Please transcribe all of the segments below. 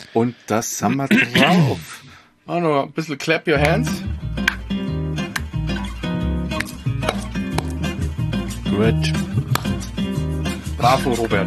Und das haben wir drauf. Auch noch ein bisschen clap your hands. Gut. Bravo, Robert.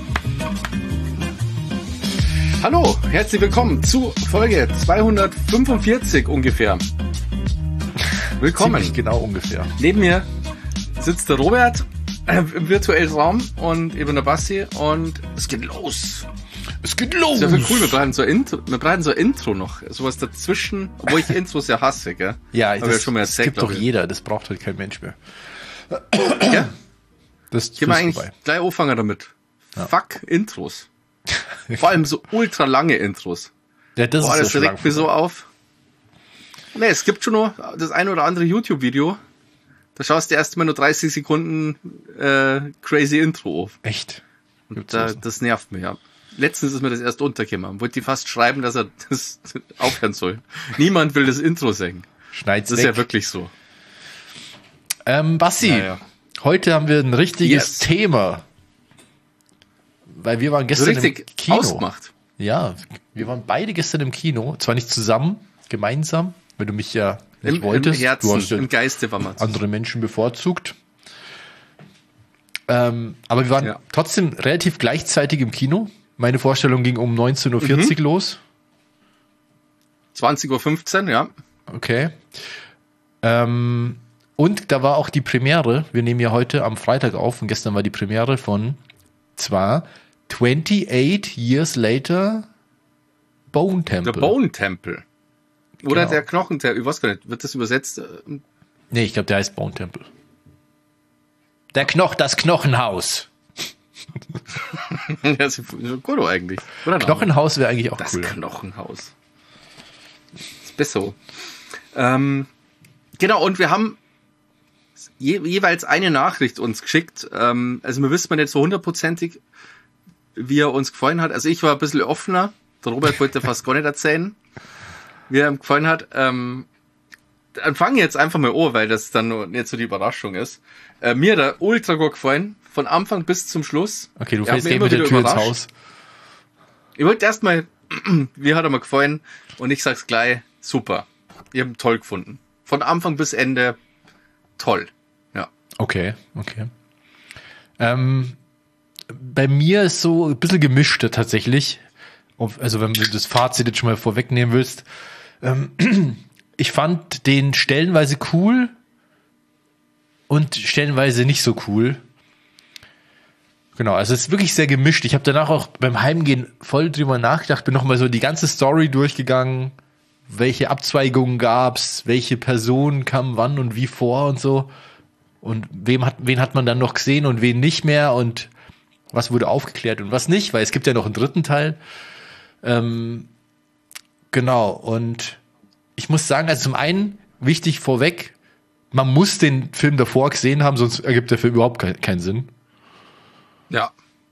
Hallo, herzlich willkommen zu Folge 245 ungefähr. Willkommen. Ziemlich genau ungefähr. Neben mir sitzt der Robert im virtuellen Raum und ich bin der Basti und es geht los. Es geht los! Das ist ja voll cool, wir brauchen so ein Intro noch. Sowas dazwischen, obwohl ich Intros ja hasse, gell? Ja, das schon mal gibt doch jeder, das braucht halt kein Mensch mehr. Ja? Das Gehen wir eigentlich gleich anfangen damit. Ja. Fuck Intros. Vor allem so ultra lange Intros. Ja, das ist das regt mich so auf. Nee, es gibt schon noch das ein oder andere YouTube-Video. Da schaust du erst mal nur 30 Sekunden crazy Intro auf. Echt? Und das nervt mich, ja. Letztens ist mir das erst untergekommen. Wollte die fast schreiben, dass er das aufhören soll. Niemand will das Intro singen. Schneid's das weg. Ist ja wirklich so. Basti, heute haben wir ein richtiges Thema. Weil wir waren gestern im Kino. Ausgemacht. Ja, wir waren beide gestern im Kino. Zwar nicht zusammen, gemeinsam, weil du mich ja nicht wolltest. Im Herzen, du hast ja im Geiste waren wir. Andere Menschen bevorzugt. Aber wir waren trotzdem relativ gleichzeitig im Kino. Meine Vorstellung ging um 19.40 Uhr los. 20.15 Uhr, ja. Okay. Und da war auch die Premiere. Wir nehmen ja heute am Freitag auf und gestern war die Premiere von zwar 28 Years Later Bone Temple. Der Bone Temple. Oder Genau. der Knochentempel. Ich weiß gar nicht, wird das übersetzt? Nee, ich glaube, der heißt Bone Temple. Das Knochenhaus. Das ist gut eigentlich. Oder Knochenhaus wäre eigentlich auch das cool. Das Knochenhaus. Das ist besser. Genau, und wir haben jeweils eine Nachricht uns geschickt. Also wir wissen nicht so hundertprozentig, wie er uns gefallen hat. Also ich war ein bisschen offener. Der Robert wollte fast gar nicht erzählen, wie er ihm gefallen hat. Dann fangen wir jetzt einfach mal an, weil das dann nicht so die Überraschung ist. Mir hat er ultra gut gefallen. Von Anfang bis zum Schluss. Okay, du fällst eben mit der Tür ins Haus. Ich wollte erstmal, wie hat er mir gefallen? Und ich sag's gleich, super. Ich habe ihn toll gefunden. Von Anfang bis Ende toll. Ja. Okay. Bei mir ist so ein bisschen gemischt tatsächlich. Also wenn du das Fazit jetzt schon mal vorwegnehmen willst. Ich fand den stellenweise cool und stellenweise nicht so cool. Genau, also es ist wirklich sehr gemischt. Ich habe danach auch beim Heimgehen voll drüber nachgedacht, bin nochmal so die ganze Story durchgegangen, welche Abzweigungen gab's, welche Personen kamen wann und wie vor und so. Und wen hat man dann noch gesehen und wen nicht mehr und was wurde aufgeklärt und was nicht, weil es gibt ja noch einen dritten Teil. Genau, und ich muss sagen, also zum einen, wichtig vorweg, man muss den Film davor gesehen haben, sonst ergibt der Film überhaupt keinen Sinn. Ja.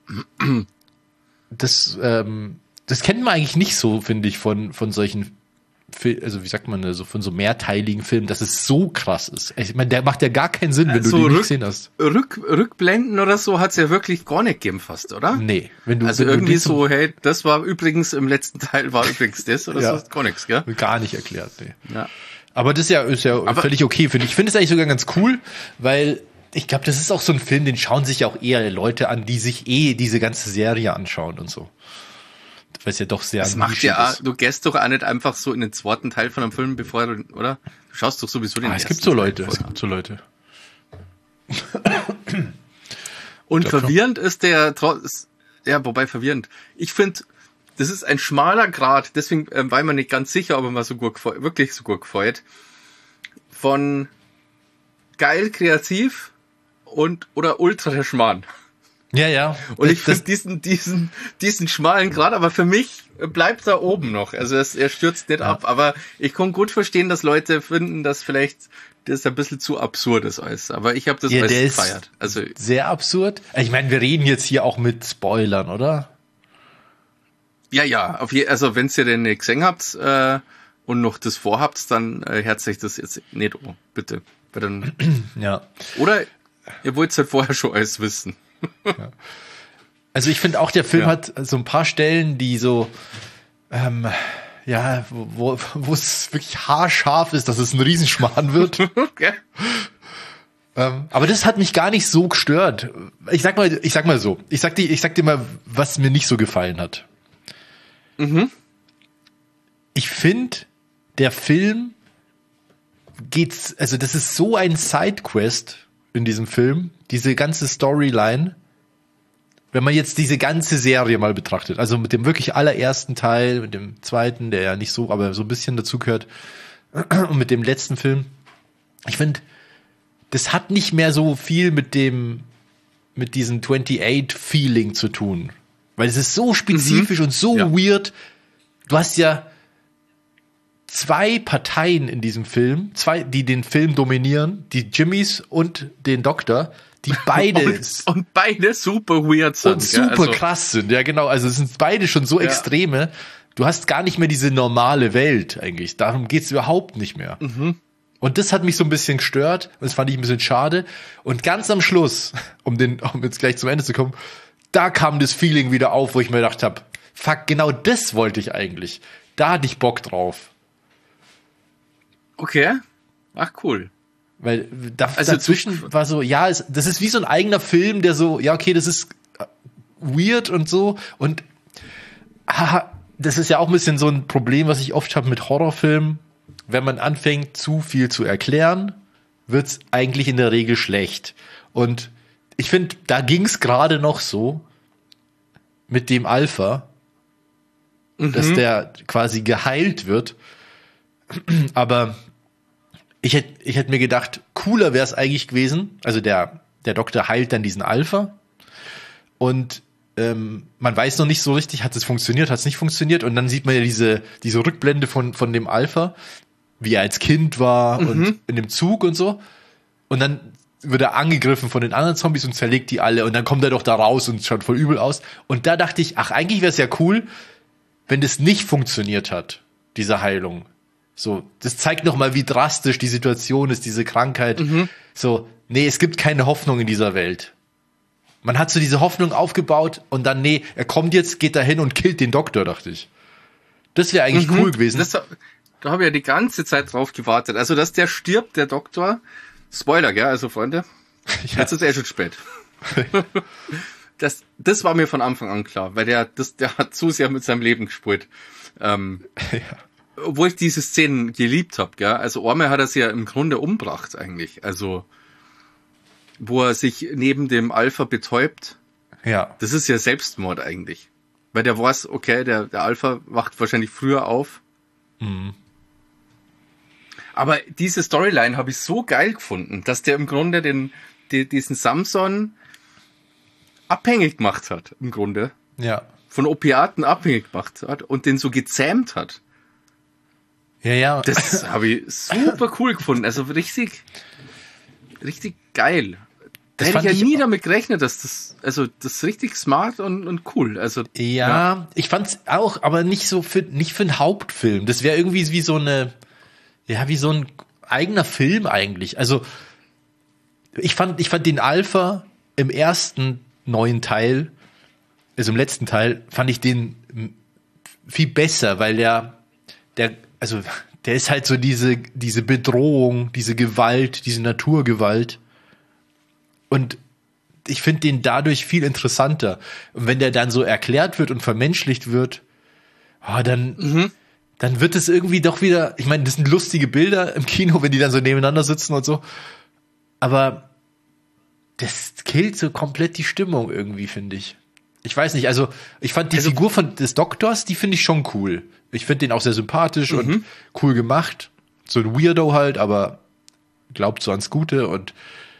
Das kennt man eigentlich nicht so, finde ich, von solchen also wie sagt man, also von so mehrteiligen Filmen, dass es so krass ist. Ich meine, der macht ja gar keinen Sinn, wenn du den nicht gesehen hast. Rückblenden oder so hat's ja wirklich gar nicht gegeben fast, oder? Nee. Also irgendwie so, hey, das war übrigens im letzten Teil war übrigens das oder so, ist gar nichts, gell? Gar nicht erklärt, nee. Ja. Aber das ist ja völlig okay, finde ich. Ich finde es eigentlich sogar ganz cool, weil ich glaube, das ist auch so ein Film, den schauen sich ja auch eher Leute an, die sich diese ganze Serie anschauen und so. Weil es ja doch sehr das macht ja, du gehst doch auch nicht einfach so in den zweiten Teil von einem Film, bevor du, oder? Du schaust doch sowieso den ersten Es gibt so Leute. Und verwirrend ist der, ja, wobei verwirrend. Ich finde, das ist ein schmaler Grat, deswegen war ich mir nicht ganz sicher, ob er mir wirklich so gut gefällt. Von geil, kreativ oder ultra der Schmarrn. Ja. Und ich finde diesen schmalen Grat, aber für mich bleibt er oben noch. Also er stürzt nicht ab. Aber ich kann gut verstehen, dass Leute finden, dass vielleicht das ein bisschen zu absurd ist alles. Aber ich habe das alles gefeiert. Also sehr absurd. Ich meine, wir reden jetzt hier auch mit Spoilern, oder? Ja. Also wenn ihr den nicht gesehen habt und noch das vorhabt, dann hört sich das jetzt nicht an, bitte. Weil dann, ja. Oder ihr wollt es halt vorher schon alles wissen. Ja. Also ich finde auch, der Film hat so ein paar Stellen, die so Ja, wo es wirklich haarscharf ist, dass es ein Riesenschmarrn wird. Okay. Aber das hat mich gar nicht so gestört. Ich sag mal so. Ich sag dir mal, was mir nicht so gefallen hat. Ich finde, der Film also das ist so ein Sidequest in diesem Film, diese ganze Storyline, wenn man jetzt diese ganze Serie mal betrachtet, also mit dem wirklich allerersten Teil, mit dem zweiten, der ja nicht so, aber so ein bisschen dazugehört, und mit dem letzten Film, ich finde, das hat nicht mehr so viel mit diesem 28-Feeling zu tun. Weil es ist so spezifisch und so weird. Du hast ja 2 Parteien in diesem Film, die den Film dominieren, die Jimmys und den Doktor, die beide und beide super weird sind. Und super krass sind, ja genau. Also es sind beide schon so extreme. Du hast gar nicht mehr diese normale Welt eigentlich. Darum geht's überhaupt nicht mehr. Und das hat mich so ein bisschen gestört und das fand ich ein bisschen schade. Und ganz am Schluss, um jetzt gleich zum Ende zu kommen, da kam das Feeling wieder auf, wo ich mir gedacht habe, fuck, genau das wollte ich eigentlich. Da hatte ich Bock drauf. Okay. Ach, cool. Weil dazwischen war so, ja, das ist wie so ein eigener Film, der so, ja, okay, das ist weird und so. Und das ist ja auch ein bisschen so ein Problem, was ich oft habe mit Horrorfilmen. Wenn man anfängt, zu viel zu erklären, wird's eigentlich in der Regel schlecht. Und ich finde, da ging's gerade noch so mit dem Alpha, dass der quasi geheilt wird. Aber ich hätte mir gedacht, cooler wäre es eigentlich gewesen. Also der Doktor heilt dann diesen Alpha und man weiß noch nicht so richtig, hat es funktioniert, hat es nicht funktioniert. Und dann sieht man ja diese Rückblende von dem Alpha, wie er als Kind war und in dem Zug und so. Und dann wird er angegriffen von den anderen Zombies und zerlegt die alle. Und dann kommt er doch da raus und schaut voll übel aus. Und da dachte ich, ach, eigentlich wäre es ja cool, wenn das nicht funktioniert hat, diese Heilung. So, das zeigt noch mal, wie drastisch die Situation ist, diese Krankheit. So, nee, es gibt keine Hoffnung in dieser Welt. Man hat so diese Hoffnung aufgebaut und dann, nee, er kommt jetzt, geht da hin und killt den Doktor, dachte ich. Das wäre eigentlich cool gewesen. Da habe ich ja die ganze Zeit drauf gewartet. Also, dass der stirbt, der Doktor. Spoiler, gell? Also, Freunde. Jetzt ist schon spät. Das war mir von Anfang an klar, weil der hat zu sehr mit seinem Leben gespielt. Obwohl ich diese Szenen geliebt habe, gell? Also, einmal hat er sie ja im Grunde umgebracht, eigentlich. Also, wo er sich neben dem Alpha betäubt. Ja. Das ist ja Selbstmord eigentlich. Weil der weiß, okay, der Alpha wacht wahrscheinlich früher auf. Aber diese Storyline habe ich so geil gefunden, dass der im Grunde diesen Samson abhängig gemacht hat, im Grunde. Ja. Von Opiaten abhängig gemacht hat und den so gezähmt hat. Ja. Das habe ich super cool gefunden. Also richtig geil. Da hätte ich ja nie damit gerechnet, dass das ist richtig smart und cool. Also ja, ich fand's auch, aber nicht für einen Hauptfilm. Das wäre irgendwie wie so wie so ein eigener Film eigentlich. Also ich fand den Alpha im ersten neuen Teil, also im letzten Teil, fand ich den viel besser, weil der ist halt so diese Bedrohung, diese Gewalt, diese Naturgewalt. Und ich finde den dadurch viel interessanter. Und wenn der dann so erklärt wird und vermenschlicht wird, dann wird es irgendwie doch wieder, ich meine, das sind lustige Bilder im Kino, wenn die dann so nebeneinander sitzen und so. Aber das killt so komplett die Stimmung irgendwie, finde ich. Ich weiß nicht, also ich fand die Figur des Doktors, die finde ich schon cool. Ich finde den auch sehr sympathisch und cool gemacht. So ein Weirdo halt, aber glaubt so ans Gute. Und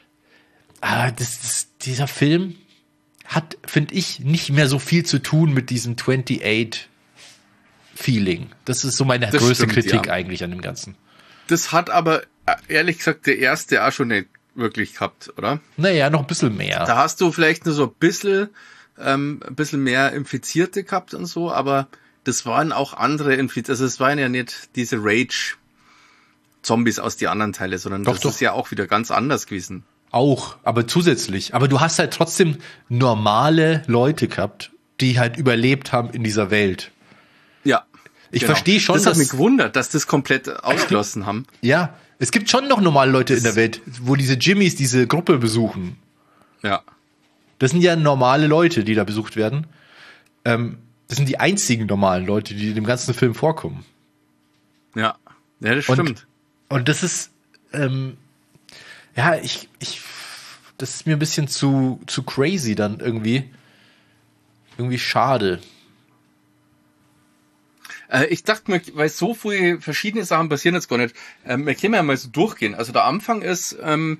dieser Film hat, finde ich, nicht mehr so viel zu tun mit diesem 28-Feeling. Das ist so meine größte Kritik eigentlich an dem Ganzen. Das hat aber, ehrlich gesagt, der erste auch schon nicht wirklich gehabt, oder? Naja, noch ein bisschen mehr. Da hast du vielleicht nur so ein bisschen mehr Infizierte gehabt und so, aber das waren auch andere Infizierte. Also es waren ja nicht diese Rage-Zombies aus die anderen Teile, sondern das ist ja auch wieder ganz anders gewesen. Auch, aber zusätzlich. Aber du hast halt trotzdem normale Leute gehabt, die halt überlebt haben in dieser Welt. Ja. Ich verstehe schon, das hat mich gewundert, dass das komplett ausgeschlossen haben. Ja, es gibt schon noch normale Leute in der Welt, wo diese Jimmys diese Gruppe besuchen. Ja. Das sind ja normale Leute, die da besucht werden. Das sind die einzigen normalen Leute, die in dem ganzen Film vorkommen. Ja, das stimmt. Und das ist, das ist mir ein bisschen zu crazy dann irgendwie. Irgendwie schade. Ich dachte mir, weil so viele verschiedene Sachen passieren jetzt gar nicht, wir können ja mal so durchgehen. Also der Anfang ist,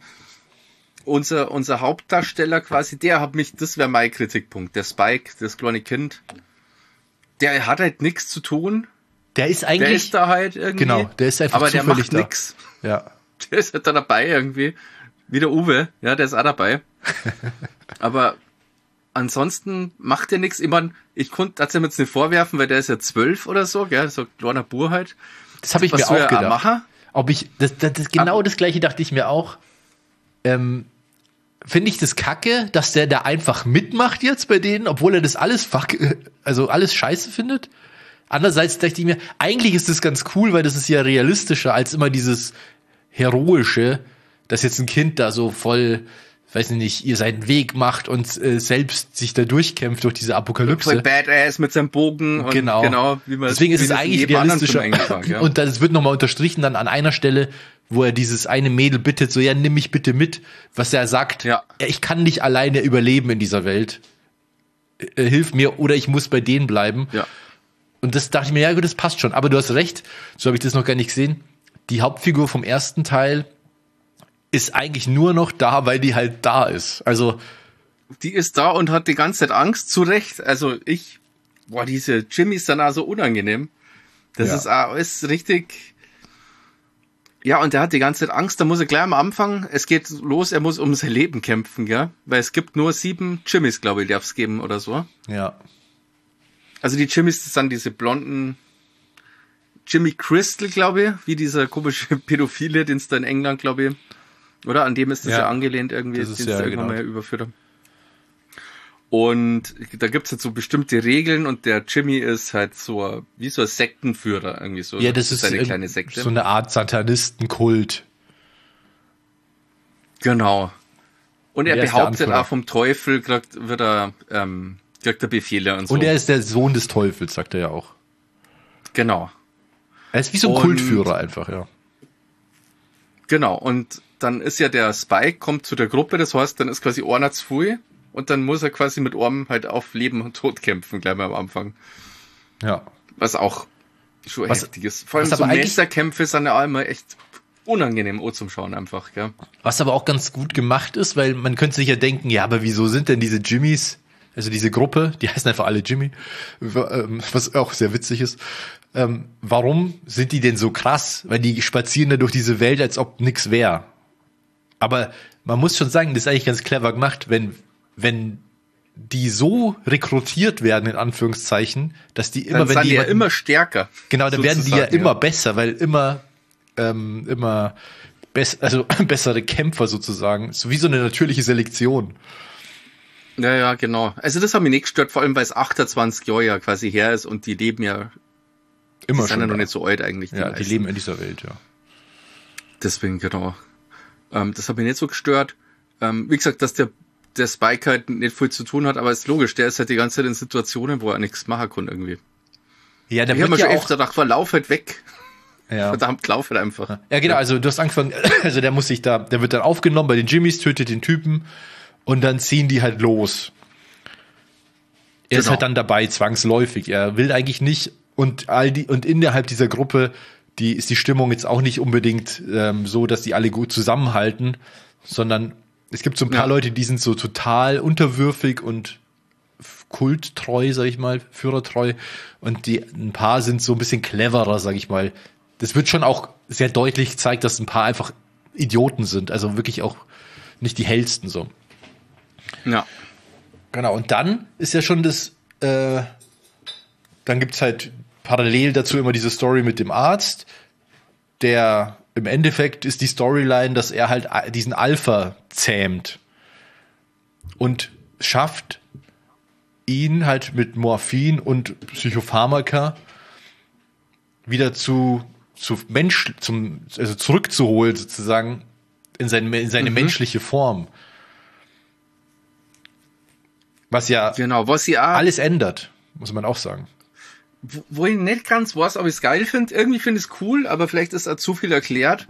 unser Hauptdarsteller quasi, das wäre mein Kritikpunkt. Der Spike, das kleine Kind, der hat halt nichts zu tun. Der ist eigentlich. Der ist da halt irgendwie. Genau, der ist einfach aber zufällig der macht nix. Ja. Der ist halt da dabei irgendwie. Wie der Uwe, ja, der ist auch dabei. Aber ansonsten macht er nichts. Ich meine, ich konnte das ihm jetzt nicht vorwerfen, weil der ist ja 12 oder so, gell, so ein kleiner Bur halt. Das habe ich mir auch gedacht. Ob ich, das Gleiche dachte ich mir auch. Finde ich das kacke, dass der da einfach mitmacht jetzt bei denen, obwohl er das alles alles scheiße findet? Andererseits dachte ich mir, eigentlich ist das ganz cool, weil das ist ja realistischer als immer dieses Heroische, dass jetzt ein Kind da so voll, weiß ich nicht, ihr seinen Weg macht und selbst sich da durchkämpft durch diese Apokalypse. Voll Badass mit seinem Bogen. Und genau wie man deswegen ist es eigentlich realistischer. Ja. Und das wird nochmal unterstrichen dann an einer Stelle, wo er dieses eine Mädel bittet, so, ja, nimm mich bitte mit, was er sagt, ja, ich kann nicht alleine überleben in dieser Welt. Hilf mir oder ich muss bei denen bleiben. Ja. Und das dachte ich mir, ja gut, das passt schon. Aber du hast recht, so habe ich das noch gar nicht gesehen. Die Hauptfigur vom ersten Teil ist eigentlich nur noch da, weil die halt da ist. Also die ist da und hat die ganze Zeit Angst, zu Recht. Also diese Jimmy ist dann auch so unangenehm. Das ist richtig. Ja, und der hat die ganze Zeit Angst, da muss er gleich am Anfang, es geht los, er muss um sein Leben kämpfen, gell? Weil es gibt nur 7 Jimmys, glaube ich, darf es geben oder so. Ja. Also die Jimmys, das sind diese blonden Jimmy Crystal, glaube ich, wie dieser komische Pädophile, den es da in England, glaube ich, oder? An dem ist das ja angelehnt irgendwie, den es da irgendwann mal überführt haben. Und da gibt's jetzt so bestimmte Regeln und der Jimmy ist halt so, wie so ein Sektenführer irgendwie so. Ja, das ist eine kleine Sekte. So eine Art Satanistenkult. Genau. Und er behauptet auch vom Teufel, kriegt er Befehle und so. Und er ist der Sohn des Teufels, sagt er ja auch. Genau. Er ist wie so ein Kultführer einfach, ja. Genau. Und dann ist ja der Spike, kommt zu der Gruppe, das heißt, dann ist quasi einer zu viel. Und dann muss er quasi mit Orm halt auf Leben und Tod kämpfen, gleich mal am Anfang. Ja. Was auch schon heftig ist. Vor allem so Messerkämpfe sind ja auch immer echt unangenehm zum Schauen einfach, gell. Was aber auch ganz gut gemacht ist, weil man könnte sich ja denken, ja, aber wieso sind denn diese Jimmys, also diese Gruppe, die heißen einfach alle Jimmy, was auch sehr witzig ist, warum sind die denn so krass? Weil die spazieren da durch diese Welt, als ob nix wäre. Aber man muss schon sagen, das ist eigentlich ganz clever gemacht, wenn die so rekrutiert werden, in Anführungszeichen, dass die immer, dann sind die immer stärker. Genau, dann werden die ja immer besser, weil immer bessere Kämpfer sozusagen. So wie so eine natürliche Selektion. Ja, genau. Also das hat mich nicht gestört, vor allem weil es 28 Jahre ja quasi her ist und die leben ja immer schon. Die sind ja noch nicht so alt eigentlich. Ja, die leben in dieser Welt, ja. Deswegen, genau. Das hat mich nicht so gestört. Wie gesagt, dass der Spike halt nicht viel zu tun hat, aber ist logisch, der ist halt die ganze Zeit in Situationen, wo er nichts machen kann irgendwie. Ja, der ich habe mir schon öfter gedacht, lauf halt weg. Ja. Verdammt, lauf halt einfach. Ja, genau, also du hast angefangen, also der wird dann aufgenommen bei den Jimmys, tötet den Typen und dann ziehen die halt los. Er ist halt dann dabei, zwangsläufig. Er will eigentlich nicht und innerhalb dieser Gruppe, ist die Stimmung jetzt auch nicht unbedingt so, dass die alle gut zusammenhalten, sondern es gibt so ein paar Leute, die sind so total unterwürfig und kulttreu, sag ich mal, führertreu. Und ein paar sind so ein bisschen cleverer, sag ich mal. Das wird schon auch sehr deutlich gezeigt, dass ein paar einfach Idioten sind. Also wirklich auch nicht die hellsten so. Ja. Genau, und dann ist ja schon dann gibt's halt parallel dazu immer diese Story mit dem Arzt, der im Endeffekt ist die Storyline, dass er halt diesen Alpha zähmt und schafft, ihn halt mit Morphin und Psychopharmaka wieder zu Mensch, also zurückzuholen sozusagen in seine menschliche Form. Was ja genau, was sie auch, alles ändert, muss man auch sagen. Wo ich nicht ganz weiß, ob ich es geil finde. Irgendwie finde ich es cool, aber vielleicht ist auch zu viel erklärt.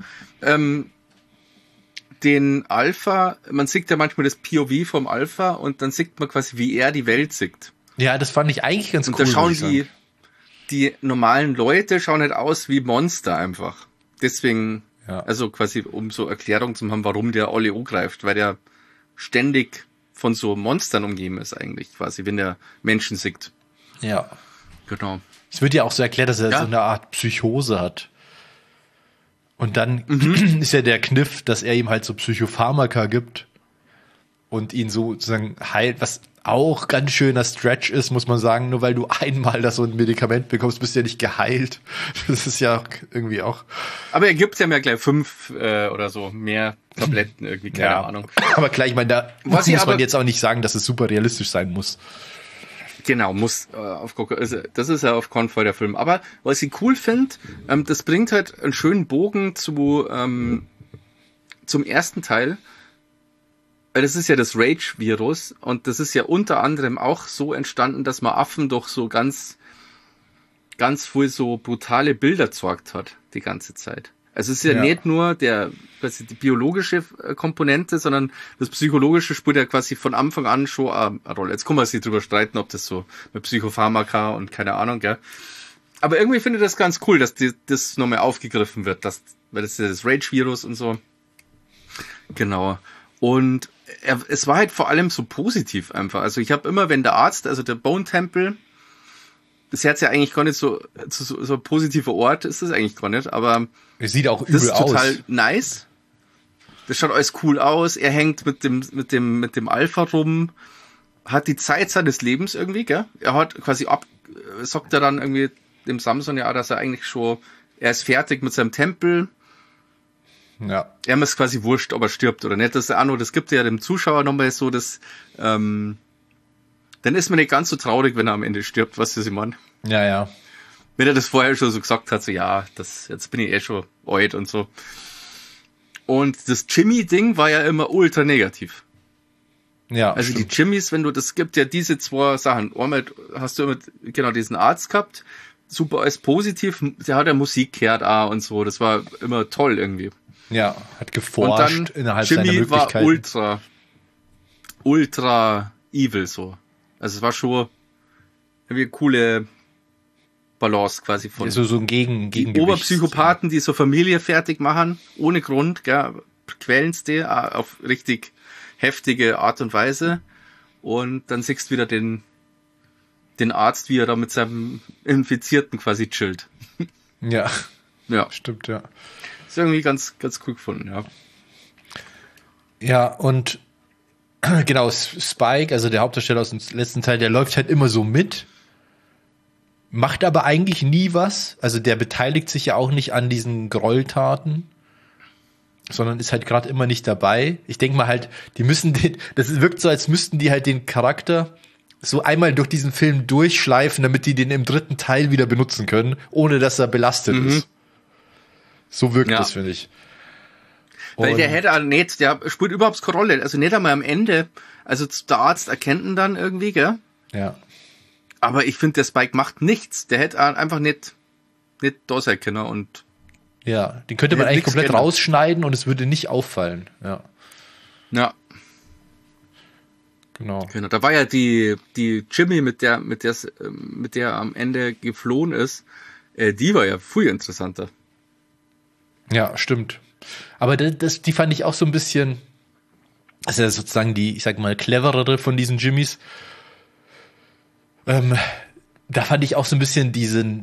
Den Alpha, man sieht ja manchmal das POV vom Alpha und dann sieht man quasi, wie er die Welt sieht. Ja, das fand ich eigentlich ganz cool. Und da schauen die normalen Leute schauen halt aus wie Monster einfach. Deswegen, also quasi, um so Erklärung zu haben, warum der alle angreift, weil der ständig von so Monstern umgeben ist eigentlich, quasi, wenn der Menschen sieht. Ja. Genau. Es wird ja auch so erklärt, dass er so eine Art Psychose hat. Und dann ist ja der Kniff, dass er ihm halt so Psychopharmaka gibt und ihn sozusagen heilt, was auch ganz schöner Stretch ist, muss man sagen. Nur weil du einmal das so ein Medikament bekommst, bist du ja nicht geheilt. Das ist ja irgendwie auch... Aber er gibt ja mir gleich 5 oder so mehr Tabletten irgendwie, keine Ahnung. Aber klar, ich meine, da muss man jetzt auch nicht sagen, dass es super realistisch sein muss. Genau, muss also das ist ja auf keinen Fall der Film. Aber was ich cool finde, das bringt halt einen schönen Bogen zum ersten Teil. Weil das ist ja das Rage-Virus und das ist ja unter anderem auch so entstanden, dass man Affen doch so ganz viel so brutale Bilder gezeigt hat die ganze Zeit. Also es ist ja nicht nur quasi die biologische Komponente, sondern das Psychologische spielt ja quasi von Anfang an schon eine Rolle. Jetzt kann man sich drüber streiten, ob das so mit Psychopharmaka und keine Ahnung, gell. Aber irgendwie finde ich das ganz cool, dass das nochmal aufgegriffen wird, weil das ist ja das Rage-Virus und so. Genau. Und es war halt vor allem so positiv einfach. Also ich habe immer, wenn der Arzt, also der Bone Temple, das Herz ja eigentlich gar nicht so ein positiver Ort ist das eigentlich gar nicht, aber es sieht auch übel aus. Das ist total nice. Das schaut alles cool aus. Er hängt mit dem Alpha rum, hat die Zeit seines Lebens irgendwie, gell? Er hat quasi sagt er dann irgendwie dem Samson ja, dass er ist fertig mit seinem Tempel. Ja. Er ist quasi wurscht, ob er stirbt oder nicht. Das gibt ja dem Zuschauer nochmal so dann ist man nicht ganz so traurig, wenn er am Ende stirbt, was das ich meine. Ja, ja. Wenn er das vorher schon so gesagt hat, so jetzt bin ich schon alt und so. Und das Jimmy-Ding war ja immer ultra negativ. Ja. Also stimmt. Die Jimmys, das gibt ja diese 2 Sachen. Einmal hast du immer genau diesen Arzt gehabt, super als positiv, der hat ja Musik gehört auch und so, das war immer toll irgendwie. Ja, hat geforscht und dann innerhalb Jimmy seiner Möglichkeiten. War ultra evil so. Also es war schon irgendwie eine coole Balance quasi von so ein Gegengewicht. Oberpsychopathen, die so Familie fertig machen, ohne Grund, gell, quälen's die auf richtig heftige Art und Weise. Und dann siehst du wieder den Arzt, wie er da mit seinem Infizierten quasi chillt. Ja. Ja. Stimmt, ja. Ist irgendwie ganz, ganz cool gefunden, ja. Ja, und genau, Spike, also der Hauptdarsteller aus dem letzten Teil, der läuft halt immer so mit, macht aber eigentlich nie was. Also der beteiligt sich ja auch nicht an diesen Gräueltaten, sondern ist halt gerade immer nicht dabei. Ich denke mal halt, das wirkt so, als müssten die halt den Charakter so einmal durch diesen Film durchschleifen, damit die den im 3. Teil wieder benutzen können, ohne dass er belastet ist. So wirkt das, finde ich. Weil der hätte auch nicht, der spielt überhaupt keine Rolle. Also nicht einmal am Ende. Also der Arzt erkennt ihn dann irgendwie, gell? Ja. Aber ich finde, der Spike macht nichts. Der hätte einfach nicht da sein können und. Ja, den könnte man eigentlich komplett rausschneiden und es würde nicht auffallen. Ja. Ja. Genau. Da war ja die Jimmy, mit der am Ende geflohen ist, die war ja viel interessanter. Ja, stimmt. Aber die fand ich auch so ein bisschen, also sozusagen die, ich sag mal, cleverere von diesen Jimmys. Da fand ich auch so ein bisschen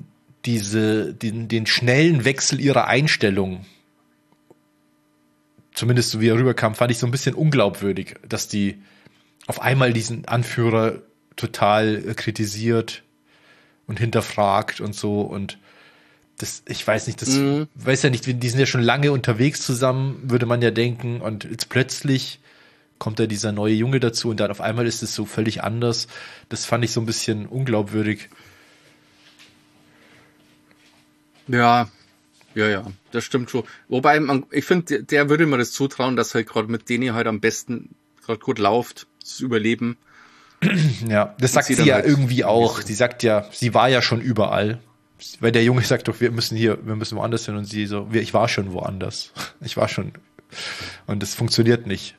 den schnellen Wechsel ihrer Einstellung, zumindest so wie er rüberkam, fand ich so ein bisschen unglaubwürdig, dass die auf einmal diesen Anführer total kritisiert und hinterfragt und so und das, ich weiß nicht, weiß ja nicht, die sind ja schon lange unterwegs zusammen, würde man ja denken, und jetzt plötzlich kommt da dieser neue Junge dazu und dann auf einmal ist es so völlig anders. Das fand ich so ein bisschen unglaubwürdig. Ja, ja, das stimmt schon. Wobei, ich finde, der würde mir das zutrauen, dass halt gerade mit denen halt am besten gerade gut läuft, das Überleben. Ja, das sagt sie ja halt irgendwie auch. Sie sagt ja, sie war ja schon überall. Weil der Junge sagt doch, wir müssen woanders hin, und sie so, ich war schon woanders. Ich war schon. Und das funktioniert nicht.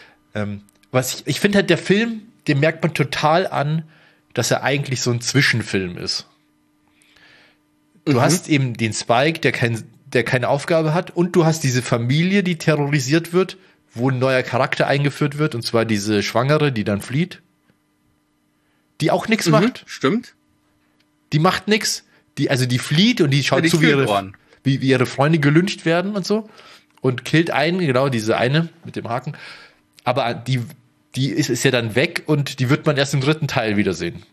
Ich finde halt, der Film, dem merkt man total an, dass er eigentlich so ein Zwischenfilm ist. Du hast eben den Spike, der keine Aufgabe hat, und du hast diese Familie, die terrorisiert wird, wo ein neuer Charakter eingeführt wird, und zwar diese Schwangere, die dann flieht, die auch nichts macht. Stimmt. Die macht nichts. Die flieht und die schaut zu, wie ihre Freunde gelyncht werden und so, und killt einen, genau, diese eine mit dem Haken. Aber die ist ja dann weg, und die wird man erst im 3. Teil wiedersehen.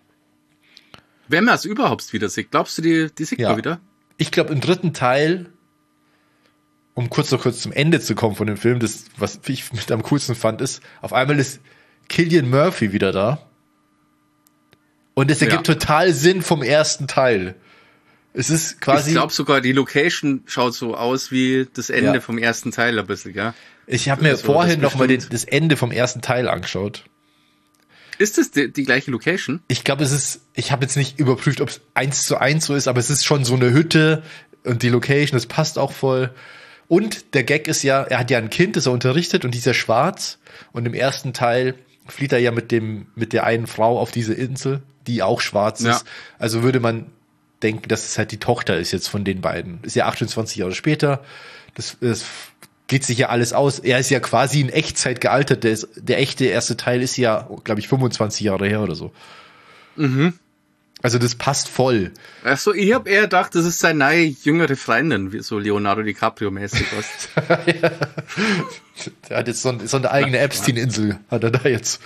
Wenn man es überhaupt wieder sieht, glaubst du, die sieht man wieder? Ich glaube, im 3. Teil, um kurz zum Ende zu kommen von dem Film, das, was ich mit am coolsten fand, ist, auf einmal ist Cillian Murphy wieder da. Und es ergibt total Sinn vom 1. Teil. Es ist quasi. Ich glaube sogar, die Location schaut so aus wie das Ende vom 1. Teil ein bisschen, ja. Ich habe mir vorhin noch mal das Ende vom 1. Teil angeschaut. Ist das die gleiche Location? Ich glaube, ich habe jetzt nicht überprüft, ob es 1:1 so ist, aber es ist schon so eine Hütte, und die Location, das passt auch voll. Und der Gag ist ja, er hat ja ein Kind, das er unterrichtet, und die ist ja schwarz, und im 1. Teil flieht er ja mit der einen Frau auf diese Insel, die auch schwarz ist. Also würde man denken, dass es halt die Tochter ist jetzt von den beiden. Ist ja 28 Jahre später. Das geht sich ja alles aus. Er ist ja quasi in Echtzeit gealtert. Der echte 1. Teil ist ja, glaube ich, 25 Jahre her oder so. Also das passt voll. Achso, ich habe eher gedacht, das ist seine neue jüngere Freundin, wie so Leonardo DiCaprio-mäßig was. Ja. Der hat jetzt so eine eigene Epstein-Insel, hat er da jetzt.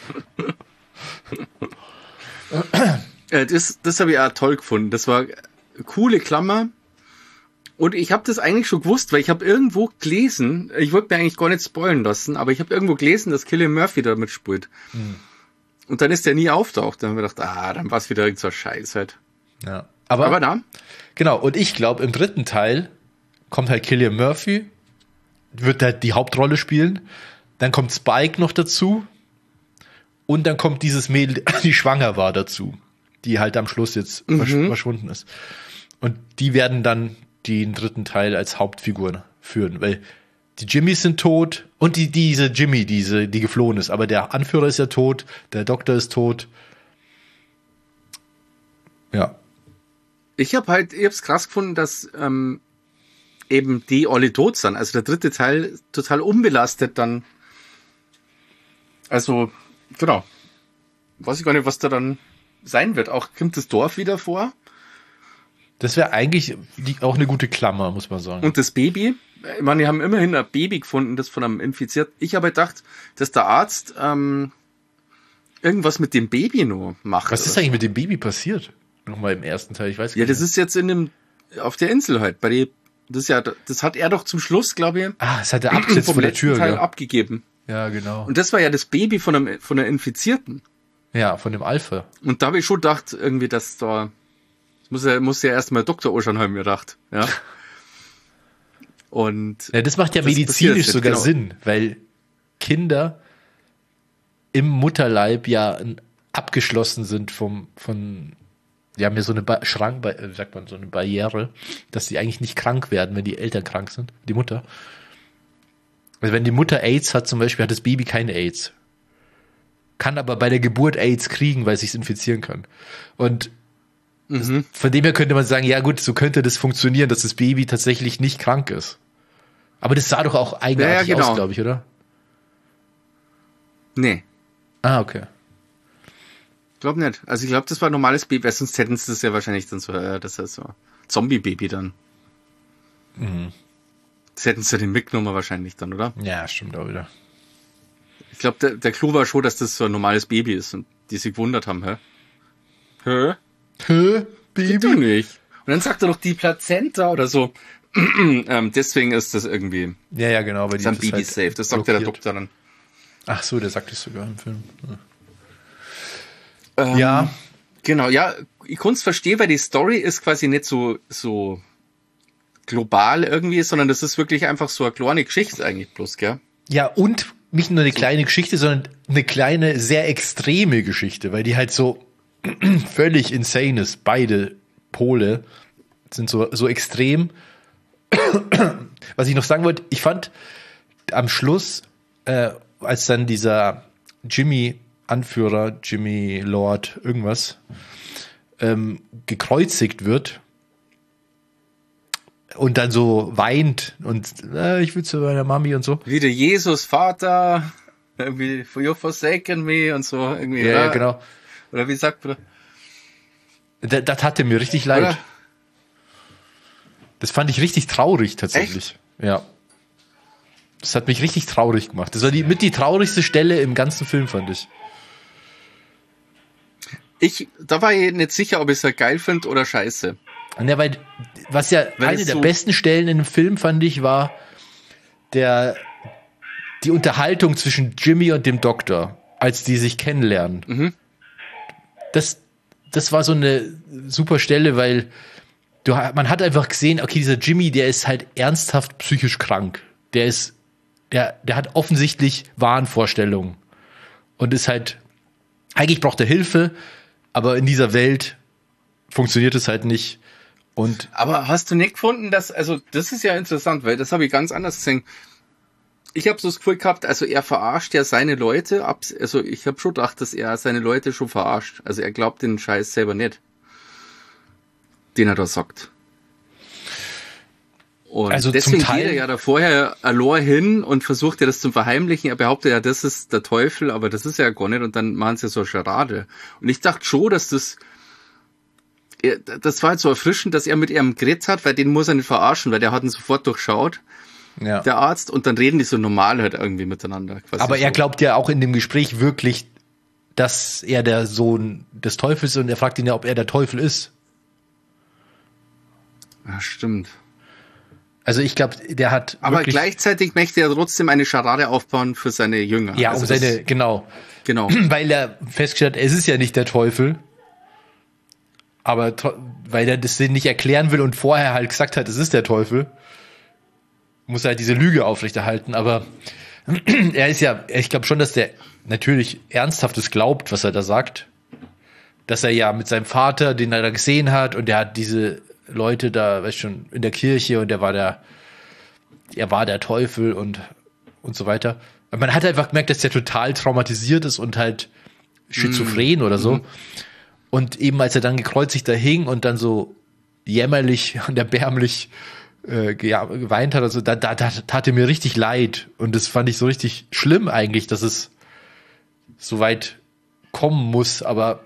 Das habe ich auch toll gefunden. Das war eine coole Klammer. Und ich habe das eigentlich schon gewusst, weil ich habe irgendwo gelesen, ich wollte mir eigentlich gar nicht spoilen lassen, aber ich habe irgendwo gelesen, dass Cillian Murphy da mitspielt. Und dann ist der nie auftaucht. Dann haben wir gedacht, dann war es wieder irgend so ein Scheiß halt. Ja. Aber da. Genau, und ich glaube, im 3. Teil kommt halt Cillian Murphy, wird halt die Hauptrolle spielen. Dann kommt Spike noch dazu. Und dann kommt dieses Mädel, die schwanger war, dazu. Die halt am Schluss jetzt verschwunden ist. Und die werden dann den 3. Teil als Hauptfiguren führen, weil die Jimmys sind tot, und diese Jimmy, die geflohen ist, aber der Anführer ist ja tot, der Doktor ist tot. Ja. Ich hab's krass gefunden, dass eben die alle tot sind. Also der 3. Teil total unbelastet dann. Also, genau. Weiß ich gar nicht, was da dann sein wird. Auch kommt das Dorf wieder vor. Das wäre eigentlich auch eine gute Klammer, muss man sagen. Und das Baby. Ich meine, die haben immerhin ein Baby gefunden, das von einem Infizierten. Ich habe gedacht, dass der Arzt irgendwas mit dem Baby nur macht. Was ist eigentlich mit dem Baby passiert? Nochmal im 1. Teil, ich weiß gar nicht. Ja, das ist jetzt auf der Insel halt. Das hat er doch zum Schluss, glaube ich. Das hat er abgesetzt vor der Tür. Teil abgegeben. Ja, genau. Und das war ja das Baby von einer Infizierten. Ja, von dem Alpha. Und da habe ich schon gedacht, irgendwie, dass da muss ja erstmal Dr. Ocean haben wir gedacht, ja. Und ja, das macht ja medizinisch sogar Sinn, weil Kinder im Mutterleib ja abgeschlossen sind die haben ja so eine so eine Barriere, dass sie eigentlich nicht krank werden, wenn die Eltern krank sind, die Mutter. Also wenn die Mutter AIDS hat zum Beispiel, hat das Baby keine AIDS. Kann aber bei der Geburt AIDS kriegen, weil es sich infizieren kann. Und von dem her könnte man sagen, ja gut, so könnte das funktionieren, dass das Baby tatsächlich nicht krank ist. Aber das sah doch auch eigenartig aus, glaube ich, oder? Nee. Okay. Ich glaube nicht. Also ich glaube, das war ein normales Baby, sonst hätten sie das ja wahrscheinlich dann so, das ist so Zombie-Baby dann. Das hätten sie den mitgenommen wahrscheinlich dann, oder? Ja, stimmt auch wieder. Ich glaube, der Clou war schon, dass das so ein normales Baby ist und die sich gewundert haben, Baby? Geht doch nicht. Und dann sagt er doch die Plazenta oder so. Deswegen ist das irgendwie. Ja, genau. Weil die ist Baby halt safe. Das sagt ja der Doktor dann. Ach so, der sagt es sogar im Film. Ja. Genau, ja. Ich konnte es verstehen, weil die Story ist quasi nicht so global irgendwie, sondern das ist wirklich einfach so eine kleine Geschichte eigentlich bloß, gell? Ja, und nicht nur eine kleine Geschichte, sondern eine kleine, sehr extreme Geschichte, weil die halt so völlig insane ist. Beide Pole sind so extrem. Was ich noch sagen wollte, ich fand am Schluss, als dann dieser Jimmy-Anführer, Jimmy Lord irgendwas, gekreuzigt wird und dann so weint und ich will zu meiner Mami und so. Wie der Jesus Vater, irgendwie for you forsaken me und so. Irgendwie, Ja, genau. Oder wie sagt man? Das tat mir richtig leid. Oder? Das fand ich richtig traurig tatsächlich. Echt? Ja. Das hat mich richtig traurig gemacht. Das war die traurigste Stelle im ganzen Film, fand ich. Da war ich nicht sicher, ob ich es halt geil finde oder scheiße. Ja, weil, was ja eine der besten Stellen in dem Film, fand ich, war die Unterhaltung zwischen Jimmy und dem Doktor, als die sich kennenlernen. Mhm. Das war so eine super Stelle, weil man hat einfach gesehen, okay, dieser Jimmy, der ist halt ernsthaft psychisch krank. Der hat offensichtlich Wahnvorstellungen und ist halt, eigentlich braucht er Hilfe, aber in dieser Welt funktioniert es halt nicht. Aber hast du nicht gefunden, das ist ja interessant, weil das habe ich ganz anders gesehen. Ich habe so das Gefühl gehabt, also er verarscht ja seine Leute, also ich habe schon gedacht, dass er seine Leute schon verarscht. Also er glaubt den Scheiß selber nicht, den er da sagt. Und also deswegen zum Teil geht er ja da vorher allein hin und versucht ja das zu verheimlichen. Er behauptet ja, das ist der Teufel, aber das ist ja gar nicht. Und dann machen sie ja so eine Scharade. Und ich dachte schon, dass das war halt so erfrischend, dass er mit ihrem geredet hat, weil den muss er nicht verarschen, weil der hat ihn sofort durchschaut, ja. Der Arzt. Und dann reden die so normal halt irgendwie miteinander. Aber so. Er glaubt ja auch in dem Gespräch wirklich, dass er der Sohn des Teufels ist und er fragt ihn ja, ob er der Teufel ist. Ja, stimmt. Also ich glaube, der hat. Aber gleichzeitig möchte er trotzdem eine Scharade aufbauen für seine Jünger. Ja, also genau. Weil er festgestellt hat, es ist ja nicht der Teufel. Aber weil er das nicht erklären will und vorher halt gesagt hat, es ist der Teufel, muss er halt diese Lüge aufrechterhalten. Aber ich glaube schon, dass der natürlich Ernsthaftes glaubt, was er da sagt. Dass er ja mit seinem Vater, den er da gesehen hat, und der hat diese Leute da, weißt schon, in der Kirche und er war der Teufel und so weiter. Man hat einfach gemerkt, dass der total traumatisiert ist und halt schizophren oder so. Und eben als er dann gekreuzigt da hing und dann so jämmerlich und erbärmlich geweint hat, also da tat er mir richtig leid. Und das fand ich so richtig schlimm eigentlich, dass es so weit kommen muss, aber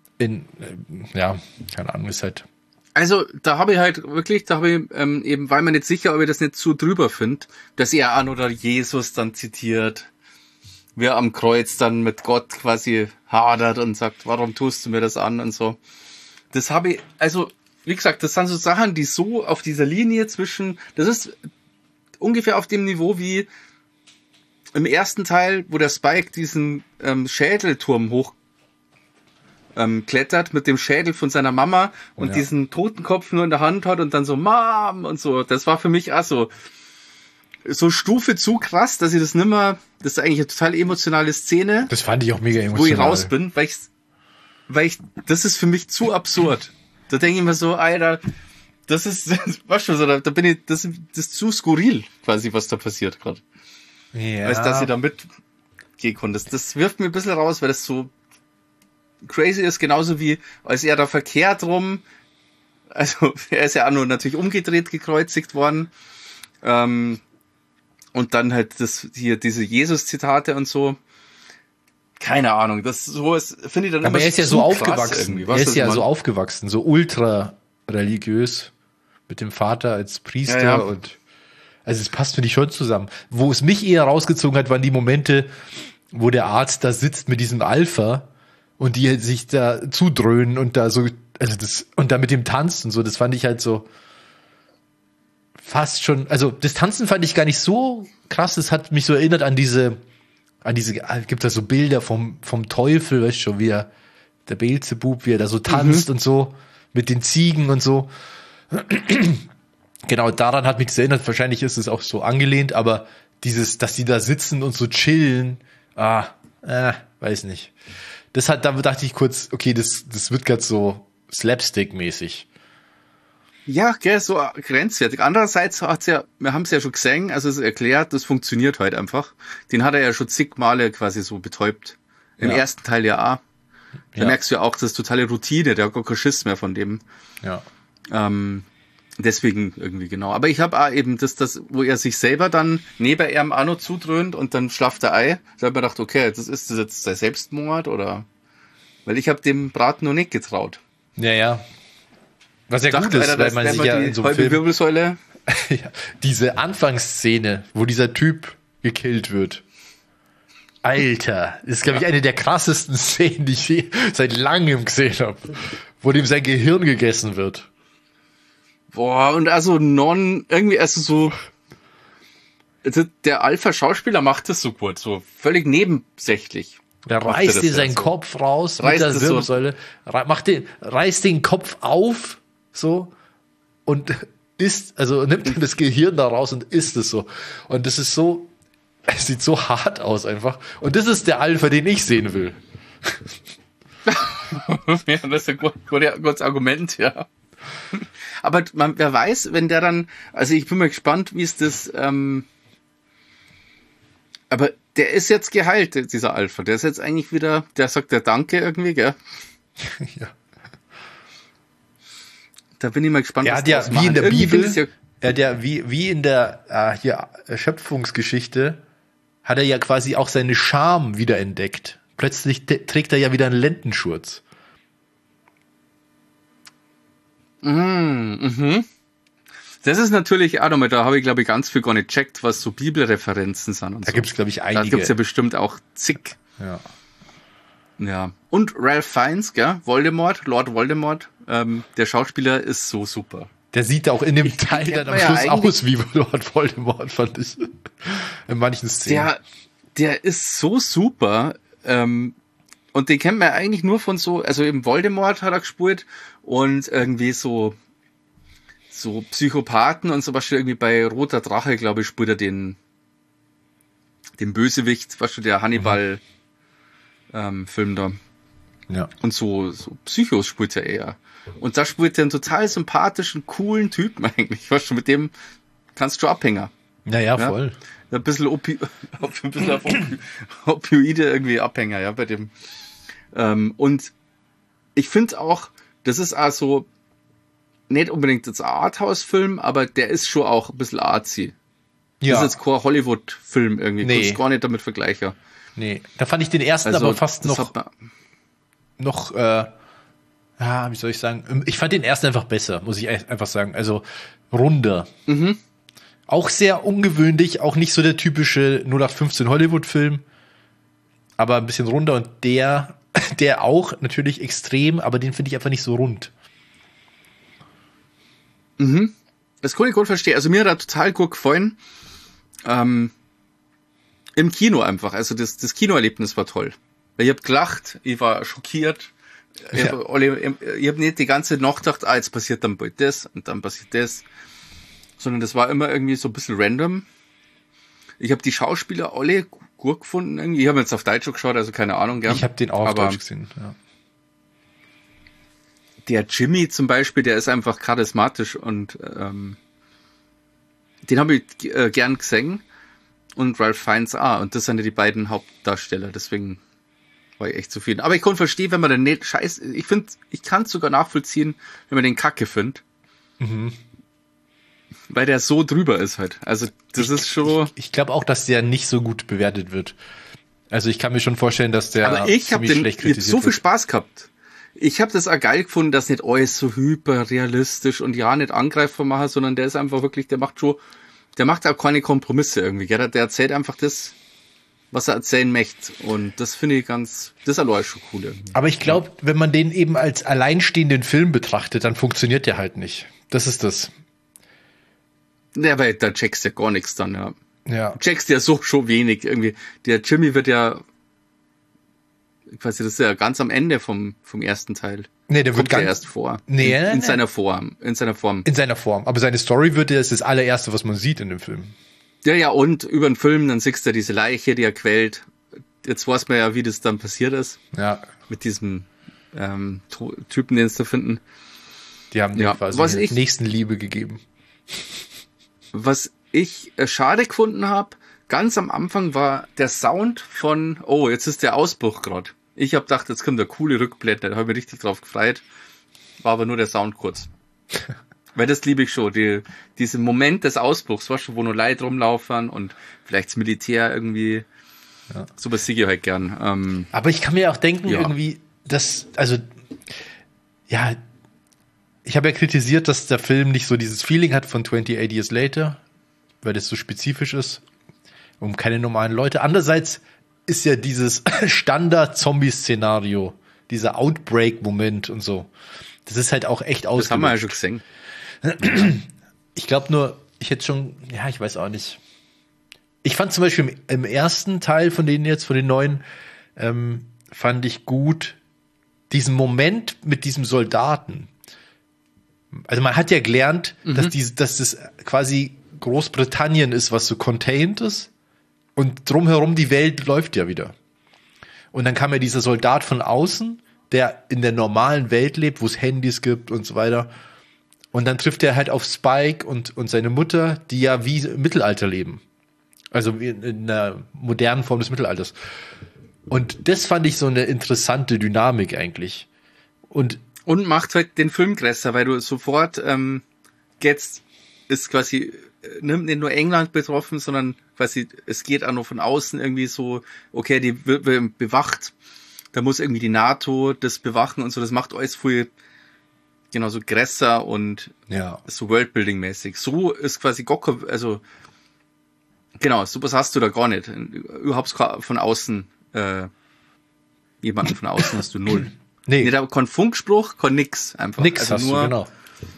keine Ahnung, ist halt. Also, da habe ich eben, weil man nicht sicher, ob ich das nicht zu drüber finde, dass er an oder Jesus dann zitiert, wie er am Kreuz dann mit Gott quasi hadert und sagt, warum tust du mir das an und so. Das habe ich, also, wie gesagt, das sind so Sachen, die so auf dieser Linie das ist ungefähr auf dem Niveau wie im ersten Teil, wo der Spike diesen Schädelturm klettert mit dem Schädel von seiner Mama und diesen Totenkopf nur in der Hand hat und dann so Mom und so. Das war für mich auch so Stufe zu krass, dass ich das nimmer, das ist eigentlich eine total emotionale Szene. Das fand ich auch mega emotional. Wo ich raus bin, weil ich das ist für mich zu absurd. Da denke ich mir so, Alter, das ist, weißt du, da bin ich, das ist zu skurril quasi, was da passiert gerade. Ja. Als dass ich da mitgehen konnte. Das wirft mir ein bisschen raus, weil das so crazy ist, genauso wie als er da verkehrt rum, also er ist ja auch nur natürlich umgedreht gekreuzigt worden, und dann halt diese Jesus-Zitate und so, keine Ahnung, sowas finde ich dann aber immer er ist ja so aufgewachsen, so aufgewachsen, so ultra religiös mit dem Vater als Priester und also es passt für dich schon zusammen. Wo es mich eher rausgezogen hat, waren die Momente, wo der Arzt da sitzt mit diesem Alpha und die sich da zudröhnen und da so, und da mit dem Tanz und so, das fand ich halt so fast schon, also das Tanzen fand ich gar nicht so krass, das hat mich so erinnert an diese, gibt da so Bilder vom Teufel, weißt du schon, wie der Beelzebub, wie er da so tanzt und so, mit den Ziegen und so. Genau, daran hat mich das erinnert. Wahrscheinlich ist es auch so angelehnt, aber dass die da sitzen und so chillen, weiß nicht. Da dachte ich kurz, okay, das wird gerade so Slapstick-mäßig. Ja, gell, so grenzwertig. Andererseits wir haben es ja schon gesehen, also es erklärt, das funktioniert halt einfach. Den hat er ja schon zig Male quasi so betäubt. Im ersten Teil ja auch. Da merkst du ja auch, das ist totale Routine, der hat gar keinen Schiss mehr von dem. Ja. Deswegen irgendwie genau. Aber ich habe auch eben das, wo er sich selber dann neben ihm auch noch zudröhnt und dann schlaft er ein. Da habe ich mir gedacht, okay, ist das jetzt sein Selbstmord oder? Weil ich habe dem Braten noch nicht getraut. Ja. Was ja gut ist, weil man sich ja in so einem Film... Wirbelsäule. Ja, diese Anfangsszene, wo dieser Typ gekillt wird. Alter, das ist, glaube ich, eine der krassesten Szenen, die ich seit langem gesehen habe. Wo dem sein Gehirn gegessen wird. Boah, und also der Alpha-Schauspieler macht das so gut, so völlig nebensächlich. Der reißt dir seinen Kopf raus mit der Wirbelsäule, reißt den Kopf auf, so, und nimmt dann das Gehirn da raus und isst es so. Und das ist so, es sieht so hart aus einfach. Und das ist der Alpha, den ich sehen will. Ja, das ist ein gutes Argument, ja. Aber wer weiß, wenn der dann, also ich bin mal gespannt, wie es das, aber der ist jetzt geheilt, dieser Alpha. Der ist jetzt eigentlich wieder, der sagt ja Danke irgendwie, gell? Ja. Da bin ich mal gespannt, was der wie in der Bibel, wie in der Schöpfungsgeschichte, hat er ja quasi auch seine Scham wieder entdeckt. Plötzlich trägt er ja wieder einen Lendenschurz. Mhm. Das ist natürlich auch nochmal, da habe ich glaube ich ganz viel gar nicht checkt, was so Bibelreferenzen sind und da so. Gibt's glaube ich einige. Da gibt's ja bestimmt auch zig. Ja. Und Ralph Fiennes, gell? Lord Voldemort, der Schauspieler ist so super. Der sieht auch in dem Teil dann am Schluss aus wie Lord Voldemort, fand ich. In manchen Szenen. Der ist so super, und den kennt man eigentlich nur von so, also eben Voldemort hat er gespielt und irgendwie so Psychopathen und so was irgendwie bei Roter Drache, glaube ich, spielt er den Bösewicht, was schon der Hannibal Film da. Ja. Und so Psychos spielt er eher. Und da spielt er einen total sympathischen, coolen Typen eigentlich. Weißt du, mit dem kannst du abhängen. Ja, voll. Ein bisschen auf Opioide irgendwie Abhänger, ja, bei dem. Und ich finde auch, das ist also nicht unbedingt jetzt ein Arthouse-Film, aber der ist schon auch ein bisschen artsy. Ja. Das ist jetzt kein Hollywood-Film irgendwie. Nee. Kannst gar nicht damit vergleichen. Nee, da fand ich den ersten aber fast wie soll ich sagen? Ich fand den ersten einfach besser, muss ich einfach sagen. Also runder. Mhm. Auch sehr ungewöhnlich, auch nicht so der typische 0815 Hollywood-Film, aber ein bisschen runder und der auch natürlich extrem, aber den finde ich einfach nicht so rund. Mhm. Das kann ich gut verstehen. Also mir hat er total gut gefallen. Im Kino einfach. Also das Kinoerlebnis war toll. Ich hab gelacht, ich war schockiert. Ich hab nicht die ganze Nacht gedacht, jetzt passiert dann bald das und dann passiert das. Sondern das war immer irgendwie so ein bisschen random. Ich habe die Schauspieler alle gut gefunden irgendwie. Ich habe jetzt auf Deutsch geschaut, also keine Ahnung. Gell? Ich habe den auch auf Deutsch gesehen, ja. Der Jimmy zum Beispiel, der ist einfach charismatisch und den habe ich gern gesehen. Und Ralph Fiennes auch. Und das sind ja die beiden Hauptdarsteller. Deswegen war ich echt zufrieden. Aber ich kann verstehen, wenn man den nicht ich kann es sogar nachvollziehen, wenn man den Kacke findet. Mhm. Weil der so drüber ist halt. Also das ist schon... Ich glaube auch, dass der nicht so gut bewertet wird. Also ich kann mir schon vorstellen, dass der aber ich habe so viel Spaß gehabt. Ich habe das auch geil gefunden, dass nicht alles so hyperrealistisch und ja nicht angreifbar machen, sondern der ist einfach wirklich, der macht auch keine Kompromisse irgendwie. Gell? Der erzählt einfach das, was er erzählen möchte. Und das finde ich das allein schon cool irgendwie. Aber ich glaube, wenn man den eben als alleinstehenden Film betrachtet, dann funktioniert der halt nicht. Das ist das. Ja, weil da checkst du ja gar nichts dann, ja. Ja. Du checkst ja so schon wenig irgendwie. Der Jimmy wird ja quasi das ist ja ganz am Ende vom ersten Teil. Nee, der wird Kommt ja erst vor. Nee, in seiner Form. In seiner Form. Aber seine Story ist das allererste, was man sieht in dem Film. Ja, und über den Film, dann siehst du diese Leiche, die er quält. Jetzt weiß man ja, wie das dann passiert ist. Ja. Mit diesem Typen, den es da finden. Die haben ihm quasi Nächstenliebe gegeben. Was ich schade gefunden habe, ganz am Anfang war der Sound von, jetzt ist der Ausbruch gerade. Ich habe gedacht, jetzt kommt eine coole Rückblende, da habe ich mich richtig drauf gefreut. War aber nur der Sound kurz. Weil das liebe ich schon, diesen Moment des Ausbruchs, weißt du, wo nur Leute rumlaufen und vielleicht das Militär irgendwie, so was sehe ich halt gern. Aber ich kann mir auch denken, irgendwie, dass, also, ja, ich habe ja kritisiert, dass der Film nicht so dieses Feeling hat von 28 Years Later, weil das so spezifisch ist, um keine normalen Leute. Andererseits ist ja dieses Standard-Zombie-Szenario, dieser Outbreak-Moment und so, das ist halt auch echt ausgelöst. Das haben wir ja schon gesehen. Ich glaube nur, ich hätte schon, ich weiß auch nicht. Ich fand zum Beispiel im ersten Teil von denen jetzt, von den neuen, fand ich gut diesen Moment mit diesem Soldaten. Also man hat ja gelernt, dass das quasi Großbritannien ist, was so contained ist. Und drumherum die Welt läuft ja wieder. Und dann kam ja dieser Soldat von außen, der in der normalen Welt lebt, wo es Handys gibt und so weiter. Und dann trifft er halt auf Spike und seine Mutter, die ja wie im Mittelalter leben. Also wie in einer modernen Form des Mittelalters. Und das fand ich so eine interessante Dynamik eigentlich. Und macht halt den Film größer, weil du sofort jetzt ist quasi nicht nur England betroffen, sondern quasi es geht auch noch von außen irgendwie so, okay, die wird bewacht, da muss irgendwie die NATO das bewachen und so, das macht alles viel genauso größer und so Worldbuilding-mäßig. So ist quasi Gokko, also genau, sowas hast du da gar nicht. Überhaupt von außen, jemanden von außen hast du null. Nee, da kein Funkspruch, kein nix einfach. Nix also hast du, genau.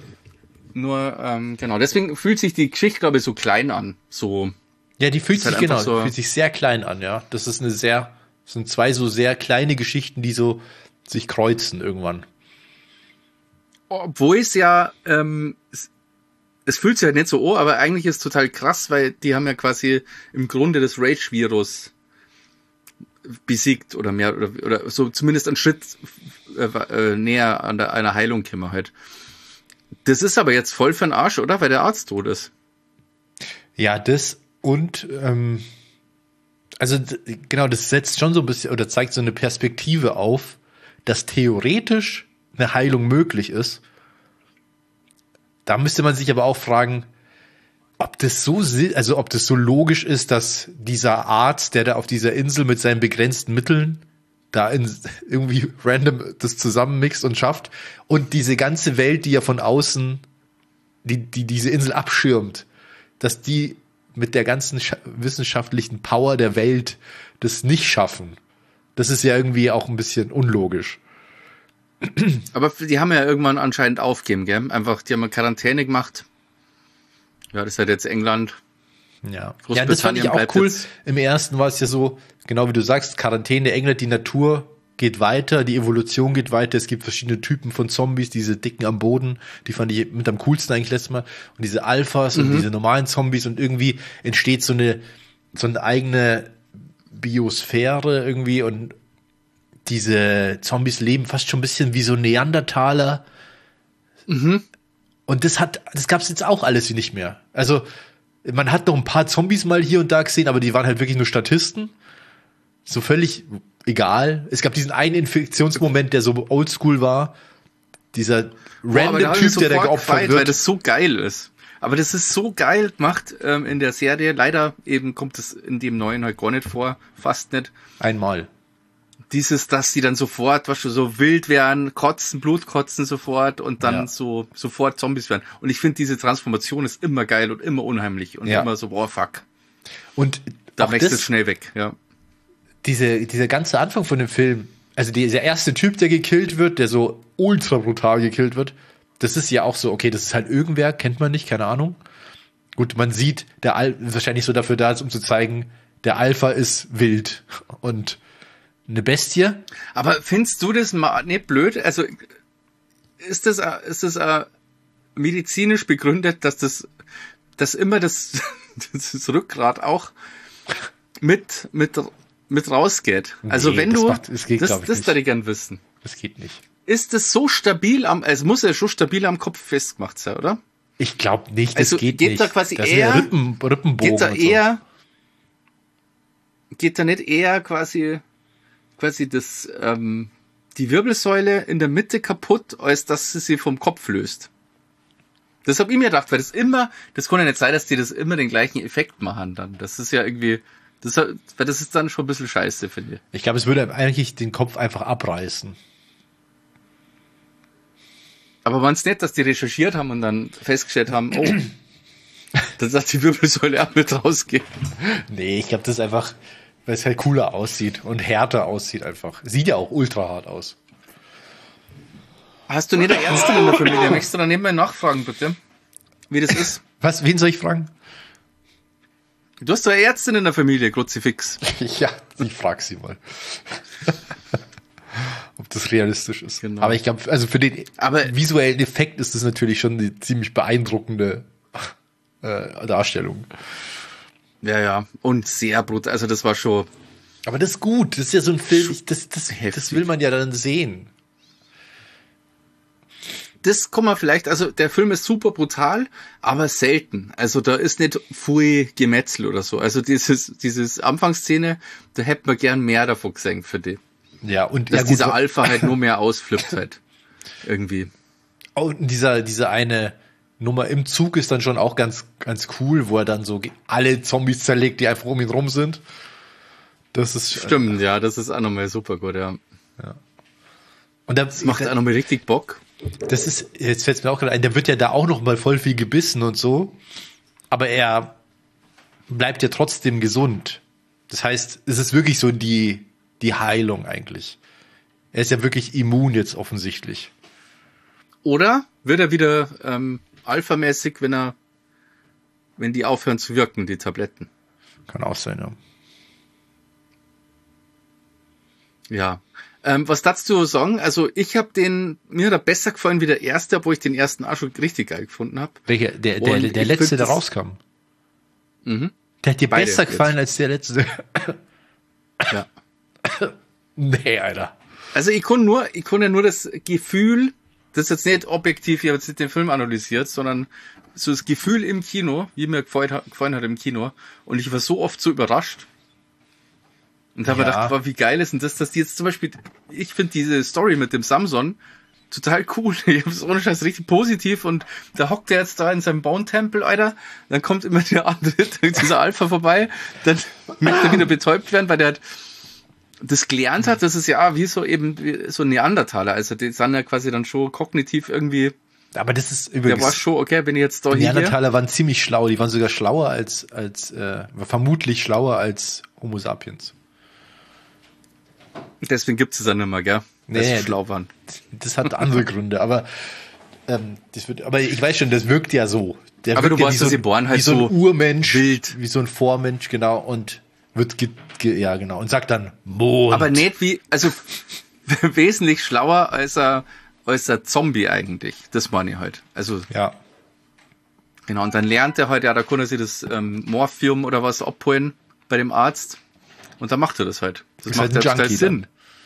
Genau, deswegen fühlt sich die Geschichte, glaube ich, so klein an. So. Ja, die fühlt sich fühlt sich sehr klein an, ja. Das sind zwei so sehr kleine Geschichten, die so sich kreuzen irgendwann. Obwohl es ja, es fühlt sich halt nicht so aber eigentlich ist es total krass, weil die haben ja quasi im Grunde das Rage-Virus besiegt oder mehr, oder so zumindest einen Schritt näher an einer Heilung kommen halt. Das ist aber jetzt voll für den Arsch, oder? Weil der Arzt tot ist. Ja, das und also genau, das setzt schon so ein bisschen oder zeigt so eine Perspektive auf, dass theoretisch eine Heilung möglich ist. Da müsste man sich aber auch fragen, ob das so logisch ist, dass dieser Arzt, der da auf dieser Insel mit seinen begrenzten Mitteln da irgendwie random das zusammenmixt und schafft und diese ganze Welt, die ja von außen diese Insel abschirmt, dass die mit der ganzen wissenschaftlichen Power der Welt das nicht schaffen. Das ist ja irgendwie auch ein bisschen unlogisch. Aber die haben ja irgendwann anscheinend aufgegeben, gell? Einfach, die haben eine Quarantäne gemacht. Ja, das ist halt jetzt England. Ja, das fand ich auch cool. Im ersten war es ja so, genau wie du sagst, Quarantäne, England, die Natur geht weiter, die Evolution geht weiter, es gibt verschiedene Typen von Zombies, diese dicken am Boden, die fand ich mit am coolsten eigentlich letztes Mal, und diese Alphas und diese normalen Zombies, und irgendwie entsteht so eine eigene Biosphäre irgendwie, und diese Zombies leben fast schon ein bisschen wie so Neandertaler. Und das gab's jetzt auch alles nicht mehr. Also, man hat noch ein paar Zombies mal hier und da gesehen, aber die waren halt wirklich nur Statisten. So völlig egal. Es gab diesen einen Infektionsmoment, der so oldschool war. Dieser random Typ, der da geopfert wird. Weil das so geil ist. Aber das ist so geil gemacht in der Serie. Leider eben kommt es in dem neuen halt gar nicht vor. Fast nicht. Einmal. Dass die dann sofort, so wild werden, Blut kotzen sofort und dann so sofort Zombies werden. Und ich finde, diese Transformation ist immer geil und immer unheimlich und immer so, boah, fuck. Und da wächst es schnell weg, ja. Dieser ganze Anfang von dem Film, also dieser erste Typ, der gekillt wird, der so ultra brutal gekillt wird, das ist ja auch so, okay, das ist halt irgendwer, kennt man nicht, keine Ahnung. Gut, man sieht, wahrscheinlich so dafür da ist, um zu zeigen, der Alpha ist wild und eine Bestie. Aber findest du das mal nicht blöd? Also ist das medizinisch begründet, dass immer das Rückgrat auch mit rausgeht? Also wenn das geht, das nicht. würde ich gern wissen. Das geht nicht. Ist das so stabil es muss ja schon stabil am Kopf festgemacht sein, oder? Ich glaube nicht, das Also geht geht nicht. da quasi das eher Rippenbogen geht da nicht eher quasi das die Wirbelsäule in der Mitte kaputt, als dass sie vom Kopf löst. Das habe ich mir gedacht, weil das kann ja nicht sein, dass die das immer den gleichen Effekt machen dann. Das ist ja irgendwie, weil das ist dann schon ein bisschen scheiße, finde ich. Ich glaube, es würde eigentlich den Kopf einfach abreißen. Aber waren es nicht, dass die recherchiert haben und dann festgestellt haben, oh, dann sagt die Wirbelsäule auch mit rausgehen. Nee, ich glaube, das ist einfach, weil es halt cooler aussieht und härter aussieht einfach. Sieht ja auch ultra hart aus. Hast du nicht eine Ärztin in der Familie? Möchtest du da nebenbei nachfragen, bitte? Wie das ist? Was? Wen soll ich fragen? Du hast doch eine Ärztin in der Familie, Kruzifix. Ja, ich frag sie mal. Ob das realistisch ist. Genau. Aber ich glaube, also für den visuellen Effekt ist das natürlich schon eine ziemlich beeindruckende Darstellung. Ja. Und sehr brutal. Also das war schon... Aber das ist gut. Das ist ja so ein Film. Das will man ja dann sehen. Das kann man vielleicht, also der Film ist super brutal, aber selten. Also da ist nicht viel Gemetzel oder so. Also dieses Anfangsszene, da hätte man gern mehr davon gesehen für die. Ja, und dass dieser Alpha halt nur mehr ausflippt halt. Irgendwie. Und diese eine Nummer im Zug ist dann schon auch ganz, ganz cool, wo er dann so alle Zombies zerlegt, die einfach um ihn rum sind. Das ist stimmt, ja, das ist auch nochmal super gut, ja. Und das macht auch nochmal richtig Bock. Das ist, jetzt fällt es mir auch gerade ein, der wird ja da auch noch mal voll viel gebissen und so, aber er bleibt ja trotzdem gesund. Das heißt, es ist wirklich so die Heilung eigentlich. Er ist ja wirklich immun jetzt offensichtlich. Oder wird er wieder alphamäßig, wenn die aufhören zu wirken, die Tabletten? Kann auch sein, ja. Ja. Was darfst du sagen? Also mir hat er besser gefallen wie der erste, obwohl ich den ersten auch schon richtig geil gefunden habe. Welcher? Der letzte, der rauskam? Mhm. Der hat dir besser gefallen als der letzte? Ja. Nee, Alter. Also ich kann ja nur das Gefühl, das ist jetzt nicht objektiv, ich habe jetzt nicht den Film analysiert, sondern so das Gefühl im Kino, wie mir gefallen hat im Kino. Und ich war so oft so überrascht. Und da habe ich gedacht, wie geil ist denn das, dass die jetzt zum Beispiel, ich finde diese Story mit dem Samson total cool. Ich habe es ohne Scheiß richtig positiv und da hockt er jetzt da in seinem Bone-Tempel, Alter. Dann kommt immer der andere, dieser Alpha vorbei, dann möchte er wieder betäubt werden, weil der halt das gelernt hat. Das ist ja wie so ein Neandertaler. Also die sind ja quasi dann schon kognitiv irgendwie. Aber das ist übrigens. Der war schon, okay, wenn ich jetzt da hier. Neandertaler waren ziemlich schlau. Die waren sogar schlauer vermutlich schlauer als Homo sapiens. Deswegen gibt es es dann nicht mehr, gell? Dass sie schlau waren. Das hat andere Gründe, aber aber ich weiß schon, das wirkt ja so. Aber du warst, dass sie bohren halt wie so ein Urmensch, wild. Wie so ein Vormensch, genau, und wird ja genau und sagt dann Mond. Aber nicht also wesentlich schlauer als ein Zombie eigentlich. Das meine ich halt. Also ja. Genau, und dann lernt er halt, da kann er sich das Morphium oder was abholen bei dem Arzt. Und dann macht er das halt. Das macht ja total Sinn.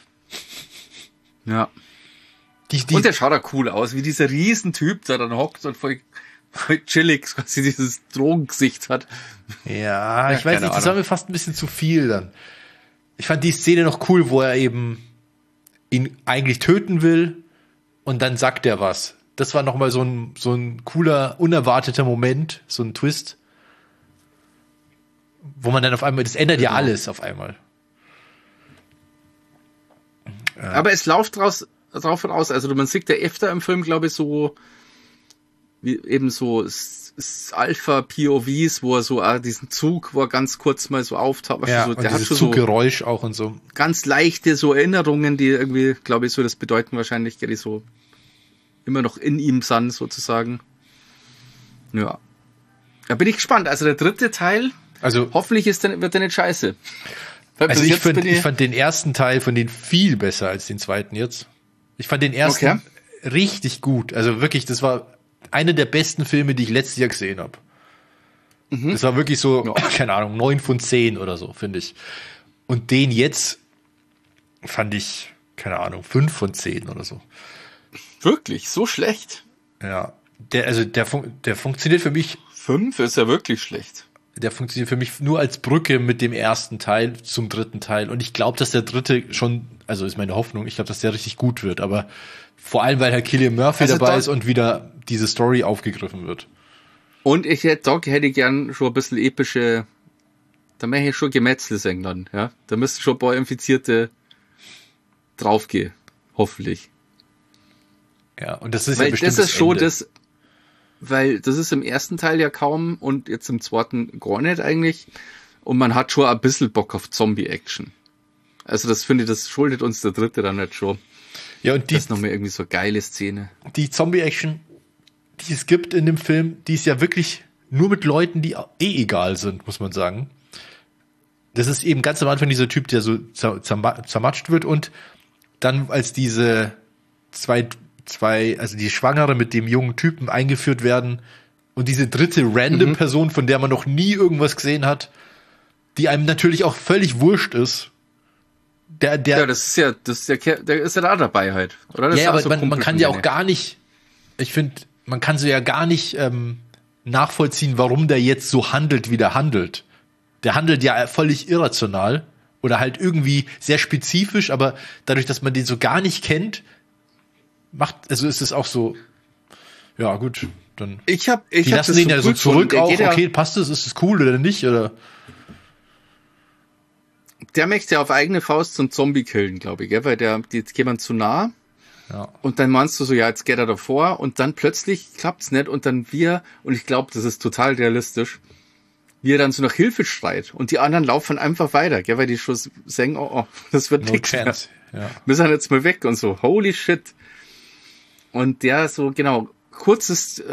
Ja. Und der schaut da cool aus, wie dieser Riesentyp da dann hockt und voll chillig quasi dieses Drogengesicht hat. Ja, ich weiß nicht, das war mir fast ein bisschen zu viel dann. Ich fand die Szene noch cool, wo er eben ihn eigentlich töten will und dann sagt er was. Das war nochmal so ein cooler, unerwarteter Moment, so ein Twist. Wo man dann auf einmal, das ändert ja alles auf einmal. Aber es läuft drauf raus, also man sieht ja öfter im Film, glaube ich, so wie eben so Alpha-POVs, wo er so diesen Zug, wo er ganz kurz mal so auftaucht. Ja, so, der hat schon Zuggeräusch so auch und so. Ganz leichte so Erinnerungen, die irgendwie, glaube ich, so das bedeuten wahrscheinlich, die so immer noch in ihm sind, sozusagen. Ja. Da bin ich gespannt. Also der dritte Teil, also hoffentlich wird der nicht scheiße. Weil Also bis ich jetzt bin fand den ersten Teil von denen viel besser als den zweiten jetzt. Ich fand den ersten richtig gut. Also wirklich, das war einer der besten Filme, die ich letztes Jahr gesehen habe. Das war wirklich so, keine Ahnung, 9 von 10 oder so, finde ich. Und den jetzt fand ich, keine Ahnung, 5 von 10 oder so. Wirklich, so schlecht? Ja, der funktioniert für mich. 5 ist ja wirklich schlecht. Der funktioniert für mich nur als Brücke mit dem ersten Teil zum dritten Teil. Und ich glaube, dass der dritte schon, also ist meine Hoffnung, ich glaube, dass der richtig gut wird. Aber vor allem, weil Herr Cillian Murphy dabei ist und wieder diese Story aufgegriffen wird. Und Doc hätte gern schon ein bisschen epische, da möchte ich schon Gemetzel sehen dann, ja. Da müssten schon ein paar Infizierte draufgehen. Hoffentlich. Ja, und das ist weil ja bestimmt das ist schon Ende. das, weil das ist im ersten Teil ja kaum und jetzt im zweiten gar nicht eigentlich. Und man hat schon ein bisschen Bock auf Zombie-Action. Also das finde ich, das schuldet uns der dritte dann nicht schon. Ja, und das ist nochmal irgendwie so eine geile Szene. Die Zombie-Action, die es gibt in dem Film, die ist ja wirklich nur mit Leuten, die egal sind, muss man sagen. Das ist eben ganz am Anfang dieser Typ, der so zermatscht wird und dann als diese zwei, also die Schwangere mit dem jungen Typen eingeführt werden und diese dritte random Person, von der man noch nie irgendwas gesehen hat, die einem natürlich auch völlig wurscht ist. Der ja, der ist ja da dabei halt, oder? Das ja, aber so man kann ja auch gar nicht, ich finde, man kann so ja gar nicht nachvollziehen, warum der jetzt so handelt, wie der handelt. Der handelt ja völlig irrational oder halt irgendwie sehr spezifisch, aber dadurch, dass man den so gar nicht kennt, ist es auch so, ja gut, dann die lassen den ja so zurück auch, okay, passt das, ist es cool oder nicht, oder? Der möchte ja auf eigene Faust zum Zombie killen, glaube ich, gell? Weil jetzt geht man zu nah. Ja. Und dann meinst du so, ja, jetzt geht er davor und dann plötzlich klappt's nicht und dann und ich glaube, das ist total realistisch, wie er dann so nach Hilfe schreit und die anderen laufen einfach weiter, gell? Weil die schon sagen, oh, das wird nichts mehr. Ja. Wir sind jetzt mal weg und so, holy shit. Und der so, genau, kurzes,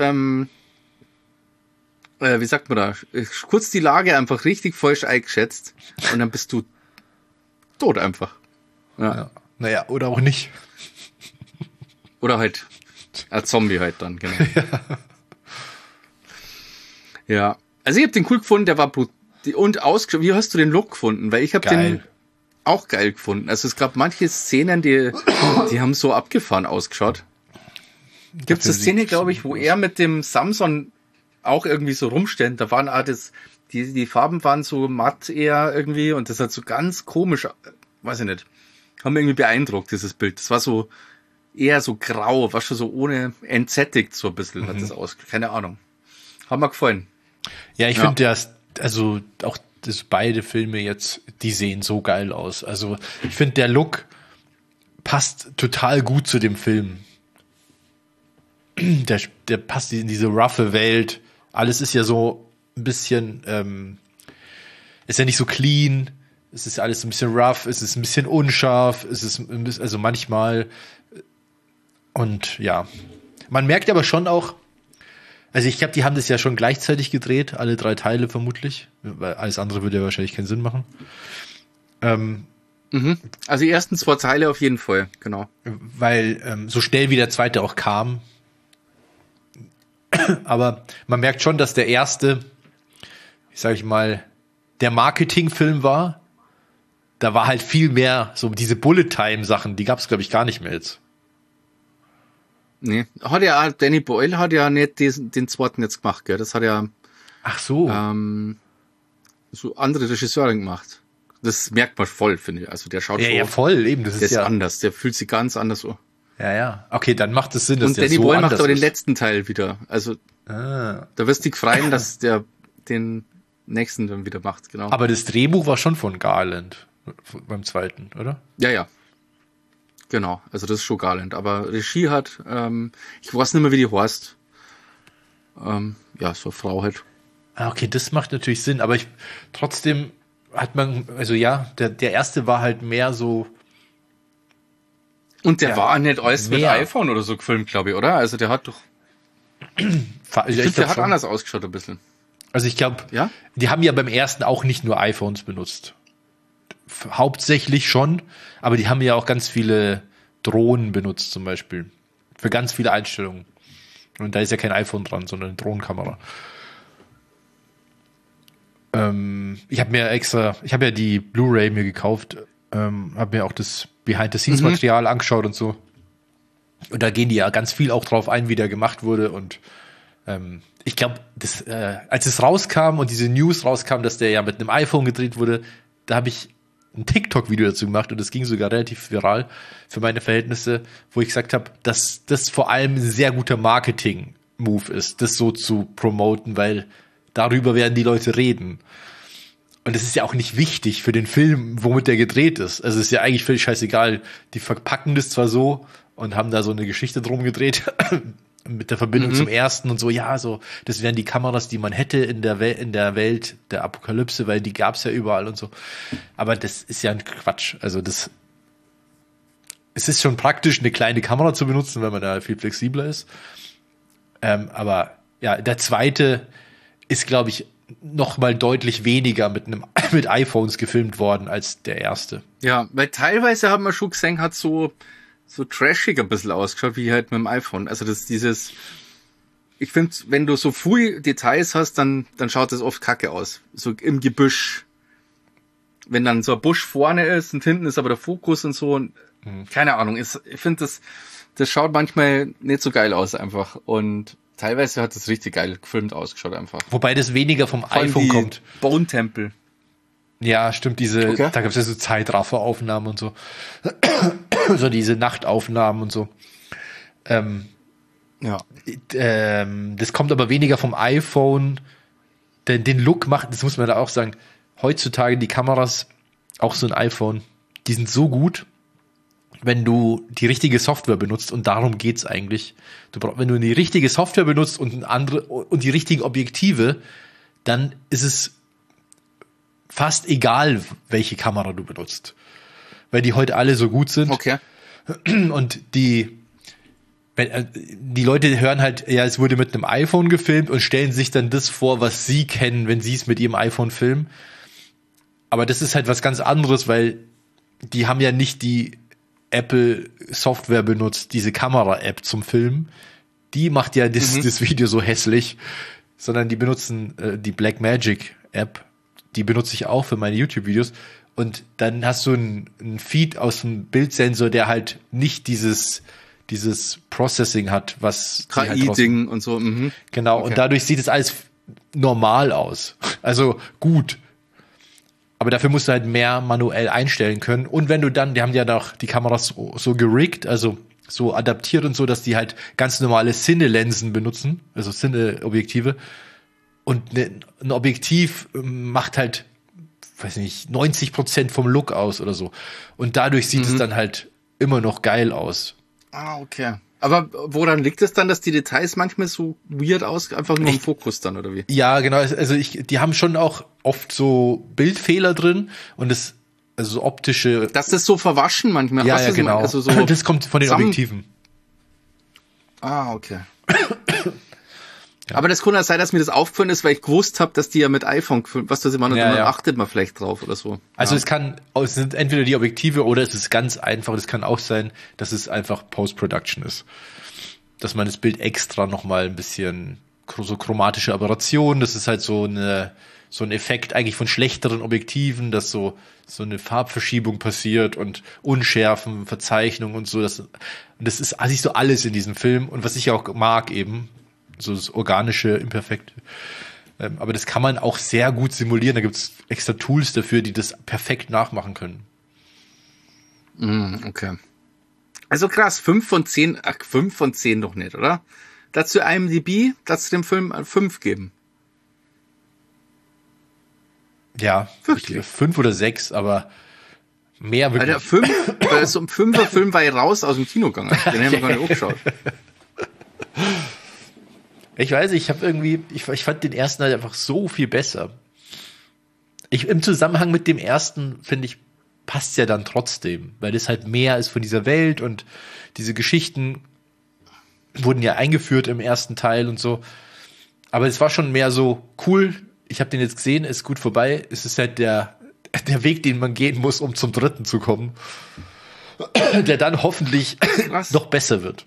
wie sagt man da, kurz die Lage einfach richtig falsch eingeschätzt und dann bist du tot einfach. Ja. Naja, oder auch nicht. Oder halt ein Zombie halt dann, genau. Ja. Also ich habe den cool gefunden, der war wie hast du den Look gefunden? Weil ich habe den auch geil gefunden. Also es gab manche Szenen, die haben so abgefahren ausgeschaut. Gibt es eine Szene, glaube ich, wo er mit dem Samson auch irgendwie so rumsteht. Da waren die Farben waren so matt eher irgendwie und das hat so ganz komisch, weiß ich nicht, haben mich irgendwie beeindruckt, dieses Bild. Das war so eher so grau, war schon so ohne entsättigt so ein bisschen, hat das aus, keine Ahnung. Hat mir gefallen. Ja, ich finde also auch beide Filme jetzt, die sehen so geil aus. Also ich finde, der Look passt total gut zu dem Film. Der passt in diese roughe Welt. Alles ist ja so ein bisschen, ist ja nicht so clean. Es ist alles ein bisschen rough, es ist ein bisschen unscharf, es ist also manchmal und ja. Man merkt aber schon auch, also ich glaube, die haben das ja schon gleichzeitig gedreht, alle 3 Teile vermutlich, weil alles andere würde ja wahrscheinlich keinen Sinn machen. Also die ersten 2 Teile auf jeden Fall, genau. Weil so schnell wie der zweite auch kam. Aber man merkt schon, dass der erste, sag ich mal, der Marketingfilm war. Da war halt viel mehr so diese Bullet-Time-Sachen, die gab es, glaube ich, gar nicht mehr jetzt. Nee, Danny Boyle hat ja nicht den zweiten jetzt gemacht, gell? Das hat ja ach so. So andere Regisseure gemacht. Das merkt man voll, finde ich. Also der schaut schon. Ja, voll, eben. Das ist ja anders. Der fühlt sich ganz anders so. Ja. Okay, dann macht es Sinn, dass und der Danny so Boyle macht anders aber ist. den letzten Teil wieder. Also da wirst du dich freuen, dass der den nächsten dann wieder macht, genau. Aber das Drehbuch war schon von Garland beim zweiten, oder? Ja. Genau, also das ist schon Garland. Aber Regie hat, ich weiß nicht mehr, wie die heißt. So eine Frau halt. Okay, das macht natürlich Sinn, aber trotzdem hat man, also ja, der erste war halt mehr so. Und der war nicht alles mit iPhone oder so gefilmt, glaube ich, oder? Also der hat doch. Der hat anders ausgeschaut ein bisschen. Also ich glaube, ja? Die haben ja beim ersten auch nicht nur iPhones benutzt. hauptsächlich schon, aber die haben ja auch ganz viele Drohnen benutzt zum Beispiel. Für ganz viele Einstellungen. Und da ist ja kein iPhone dran, sondern eine Drohnenkamera. Ich habe ja die Blu-ray mir gekauft, habe mir auch das Behind-the-Scenes-Material angeschaut und so. Und da gehen die ja ganz viel auch drauf ein, wie der gemacht wurde. Und ich glaube, als es rauskam und diese News rauskam, dass der ja mit einem iPhone gedreht wurde, da habe ich ein TikTok-Video dazu gemacht und das ging sogar relativ viral für meine Verhältnisse, wo ich gesagt habe, dass das vor allem ein sehr guter Marketing-Move ist, das so zu promoten, weil darüber werden die Leute reden. Und es ist ja auch nicht wichtig für den Film, womit der gedreht ist. Also es ist ja eigentlich völlig scheißegal. Die verpacken das zwar so und haben da so eine Geschichte drum gedreht, mit der Verbindung zum ersten und so, ja, so, das wären die Kameras, die man hätte in der Welt der Apokalypse, weil die gab's ja überall und so. Aber das ist ja ein Quatsch. Also es ist schon praktisch, eine kleine Kamera zu benutzen, weil man da viel flexibler ist. Aber ja, der zweite ist, glaube ich, noch mal deutlich weniger mit iPhones gefilmt worden als der erste. Ja, weil teilweise haben wir schon gesehen, hat so trashig ein bisschen ausgeschaut, wie halt mit dem iPhone. Also ich finde, wenn du so früh Details hast, dann schaut das oft kacke aus. So im Gebüsch. Wenn dann so ein Busch vorne ist und hinten ist aber der Fokus und so. Und keine Ahnung. Ich finde, das schaut manchmal nicht so geil aus einfach. Und teilweise hat das richtig geil gefilmt ausgeschaut einfach. Wobei das weniger vom iPhone kommt. Bone Temple. Ja, stimmt, da gab es ja so Zeitrafferaufnahmen und so. So diese Nachtaufnahmen und so. Das kommt aber weniger vom iPhone. Denn den Look macht, das muss man da auch sagen, heutzutage die Kameras, auch so ein iPhone, die sind so gut, wenn du die richtige Software benutzt, und darum geht's eigentlich. Wenn du die richtige Software benutzt und und die richtigen Objektive, dann ist es fast egal, welche Kamera du benutzt. Weil die heute alle so gut sind. Okay. Und die Leute hören halt, ja, es wurde mit einem iPhone gefilmt und stellen sich dann das vor, was sie kennen, wenn sie es mit ihrem iPhone filmen. Aber das ist halt was ganz anderes, weil die haben ja nicht die Apple-Software benutzt, diese Kamera-App zum Filmen. Die macht ja das Video so hässlich, sondern die benutzen die Blackmagic-App. Die benutze ich auch für meine YouTube-Videos. Und dann hast du einen Feed aus dem Bildsensor, der halt nicht dieses Processing hat, was KI-Ding und so. Genau, okay. Und dadurch sieht es alles normal aus. Also gut. Aber dafür musst du halt mehr manuell einstellen können. Und wenn du dann, die haben ja noch die Kameras so geriggt, also so adaptiert und so, dass die halt ganz normale Cine-Linsen benutzen, also Cine-Objektive. Und ein Objektiv macht halt, weiß nicht, 90% vom Look aus oder so. Und dadurch sieht es dann halt immer noch geil aus. Ah, okay. Aber woran liegt es dann, dass die Details manchmal so weird aus, einfach nur im Fokus dann, oder wie? Ja, genau. Also die haben schon auch oft so Bildfehler drin und also so optische. Das ist so verwaschen manchmal. Ja, ja, genau. Also so das kommt von den Objektiven. Ah, okay. Ja. Aber das kann ja sein, dass mir das aufgefallen ist, weil ich gewusst habe, dass die ja mit iPhone, was das immer, und dann achtet man vielleicht drauf oder so. Also es sind entweder die Objektive oder es ist ganz einfach. Es kann auch sein, dass es einfach Post-Production ist. Dass man das Bild extra nochmal ein bisschen, so chromatische Aberration, das ist halt so ein Effekt eigentlich von schlechteren Objektiven, dass so eine Farbverschiebung passiert und Unschärfen, Verzeichnung und so. Das ist siehst du alles in diesem Film, und was ich auch mag eben, so das organische, imperfekte. Aber das kann man auch sehr gut simulieren. Da gibt's extra Tools dafür, die das perfekt nachmachen können. Okay. Also krass, 5 von 10 noch nicht, oder? Dazu IMDb, dazu dem Film 5 geben. Ja, 5 oder 6, aber mehr wirklich. Alter, 5, weil so ein 5er Film war ja raus aus dem Kino gegangen. Den haben wir gar nicht angeschaut. Ich weiß, ich fand den ersten halt einfach so viel besser. Im Zusammenhang mit dem ersten, finde ich, passt ja dann trotzdem, weil es halt mehr ist von dieser Welt und diese Geschichten wurden ja eingeführt im ersten Teil und so. Aber es war schon mehr so cool, ich habe den jetzt gesehen, ist gut vorbei. Es ist halt der Weg, den man gehen muss, um zum dritten zu kommen, der dann hoffentlich noch besser wird.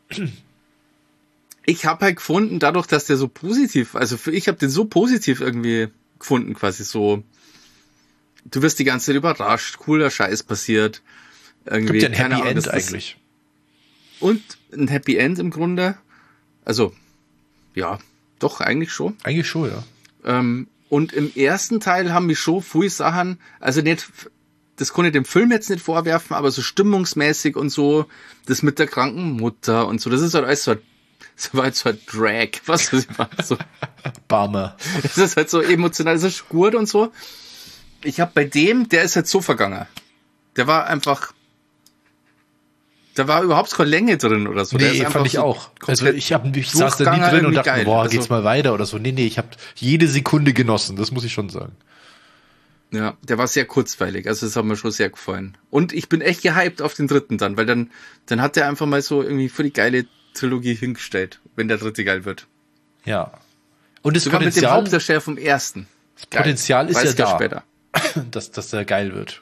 Ich habe halt gefunden, dadurch, dass der so positiv, ich habe den so positiv irgendwie gefunden, quasi so, du wirst die ganze Zeit überrascht, cooler Scheiß passiert. Irgendwie, gibt ja ein Happy End eigentlich. Und ein Happy End im Grunde. Also, ja, doch, eigentlich schon. Eigentlich schon, ja. Und im ersten Teil haben mich schon viele Sachen, also nicht, das kann ich dem Film jetzt nicht vorwerfen, aber so stimmungsmäßig und so, das mit der kranken Mutter und so, das ist halt alles so ein Drag, was weiß ich mal, so. Bummer. Das ist halt so emotional, das ist gut und so. Ich habe bei dem, der ist halt so vergangen. Der war einfach, da war überhaupt keine Länge drin oder so. Nee, fand ich so auch. Also ich saß da nie drin und dachte, geil. Boah, geht's mal weiter oder so. Nee, ich habe jede Sekunde genossen, das muss ich schon sagen. Ja, der war sehr kurzweilig, also das hat mir schon sehr gefallen. Und ich bin echt gehypt auf den dritten dann, weil dann hat der einfach mal so irgendwie für die geile Trilogie hingestellt, wenn der dritte geil wird. Ja. Und das sogar Potenzial, mit dem Hauptdarsteller vom ersten. Das Potenzial geil. ist ja da, später. dass der geil wird.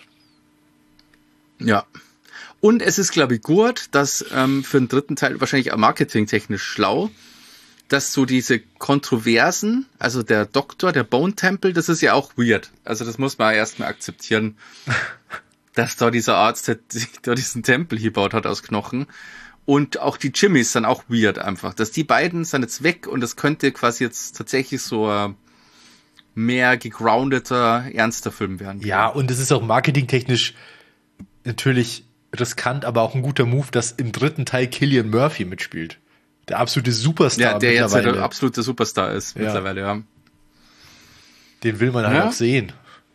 Ja. Und es ist, glaube ich, gut, dass für den dritten Teil wahrscheinlich auch marketingtechnisch schlau, dass so diese Kontroversen, also der Doktor, der Bone Temple, das ist ja auch weird. Also das muss man erstmal akzeptieren, dass da dieser Arzt sich da diesen Tempel hier gebaut hat aus Knochen. Und auch die Jimmys sind auch weird einfach. Dass die beiden sind jetzt weg und das könnte quasi jetzt tatsächlich so ein mehr gegroundeter, ernster Film werden. Ja, und es ist auch marketingtechnisch natürlich riskant, aber auch ein guter Move, dass im dritten Teil Cillian Murphy mitspielt. Der absolute Superstar. Ja, der jetzt der absolute Superstar ist mittlerweile, ja. Den will man halt auch sehen.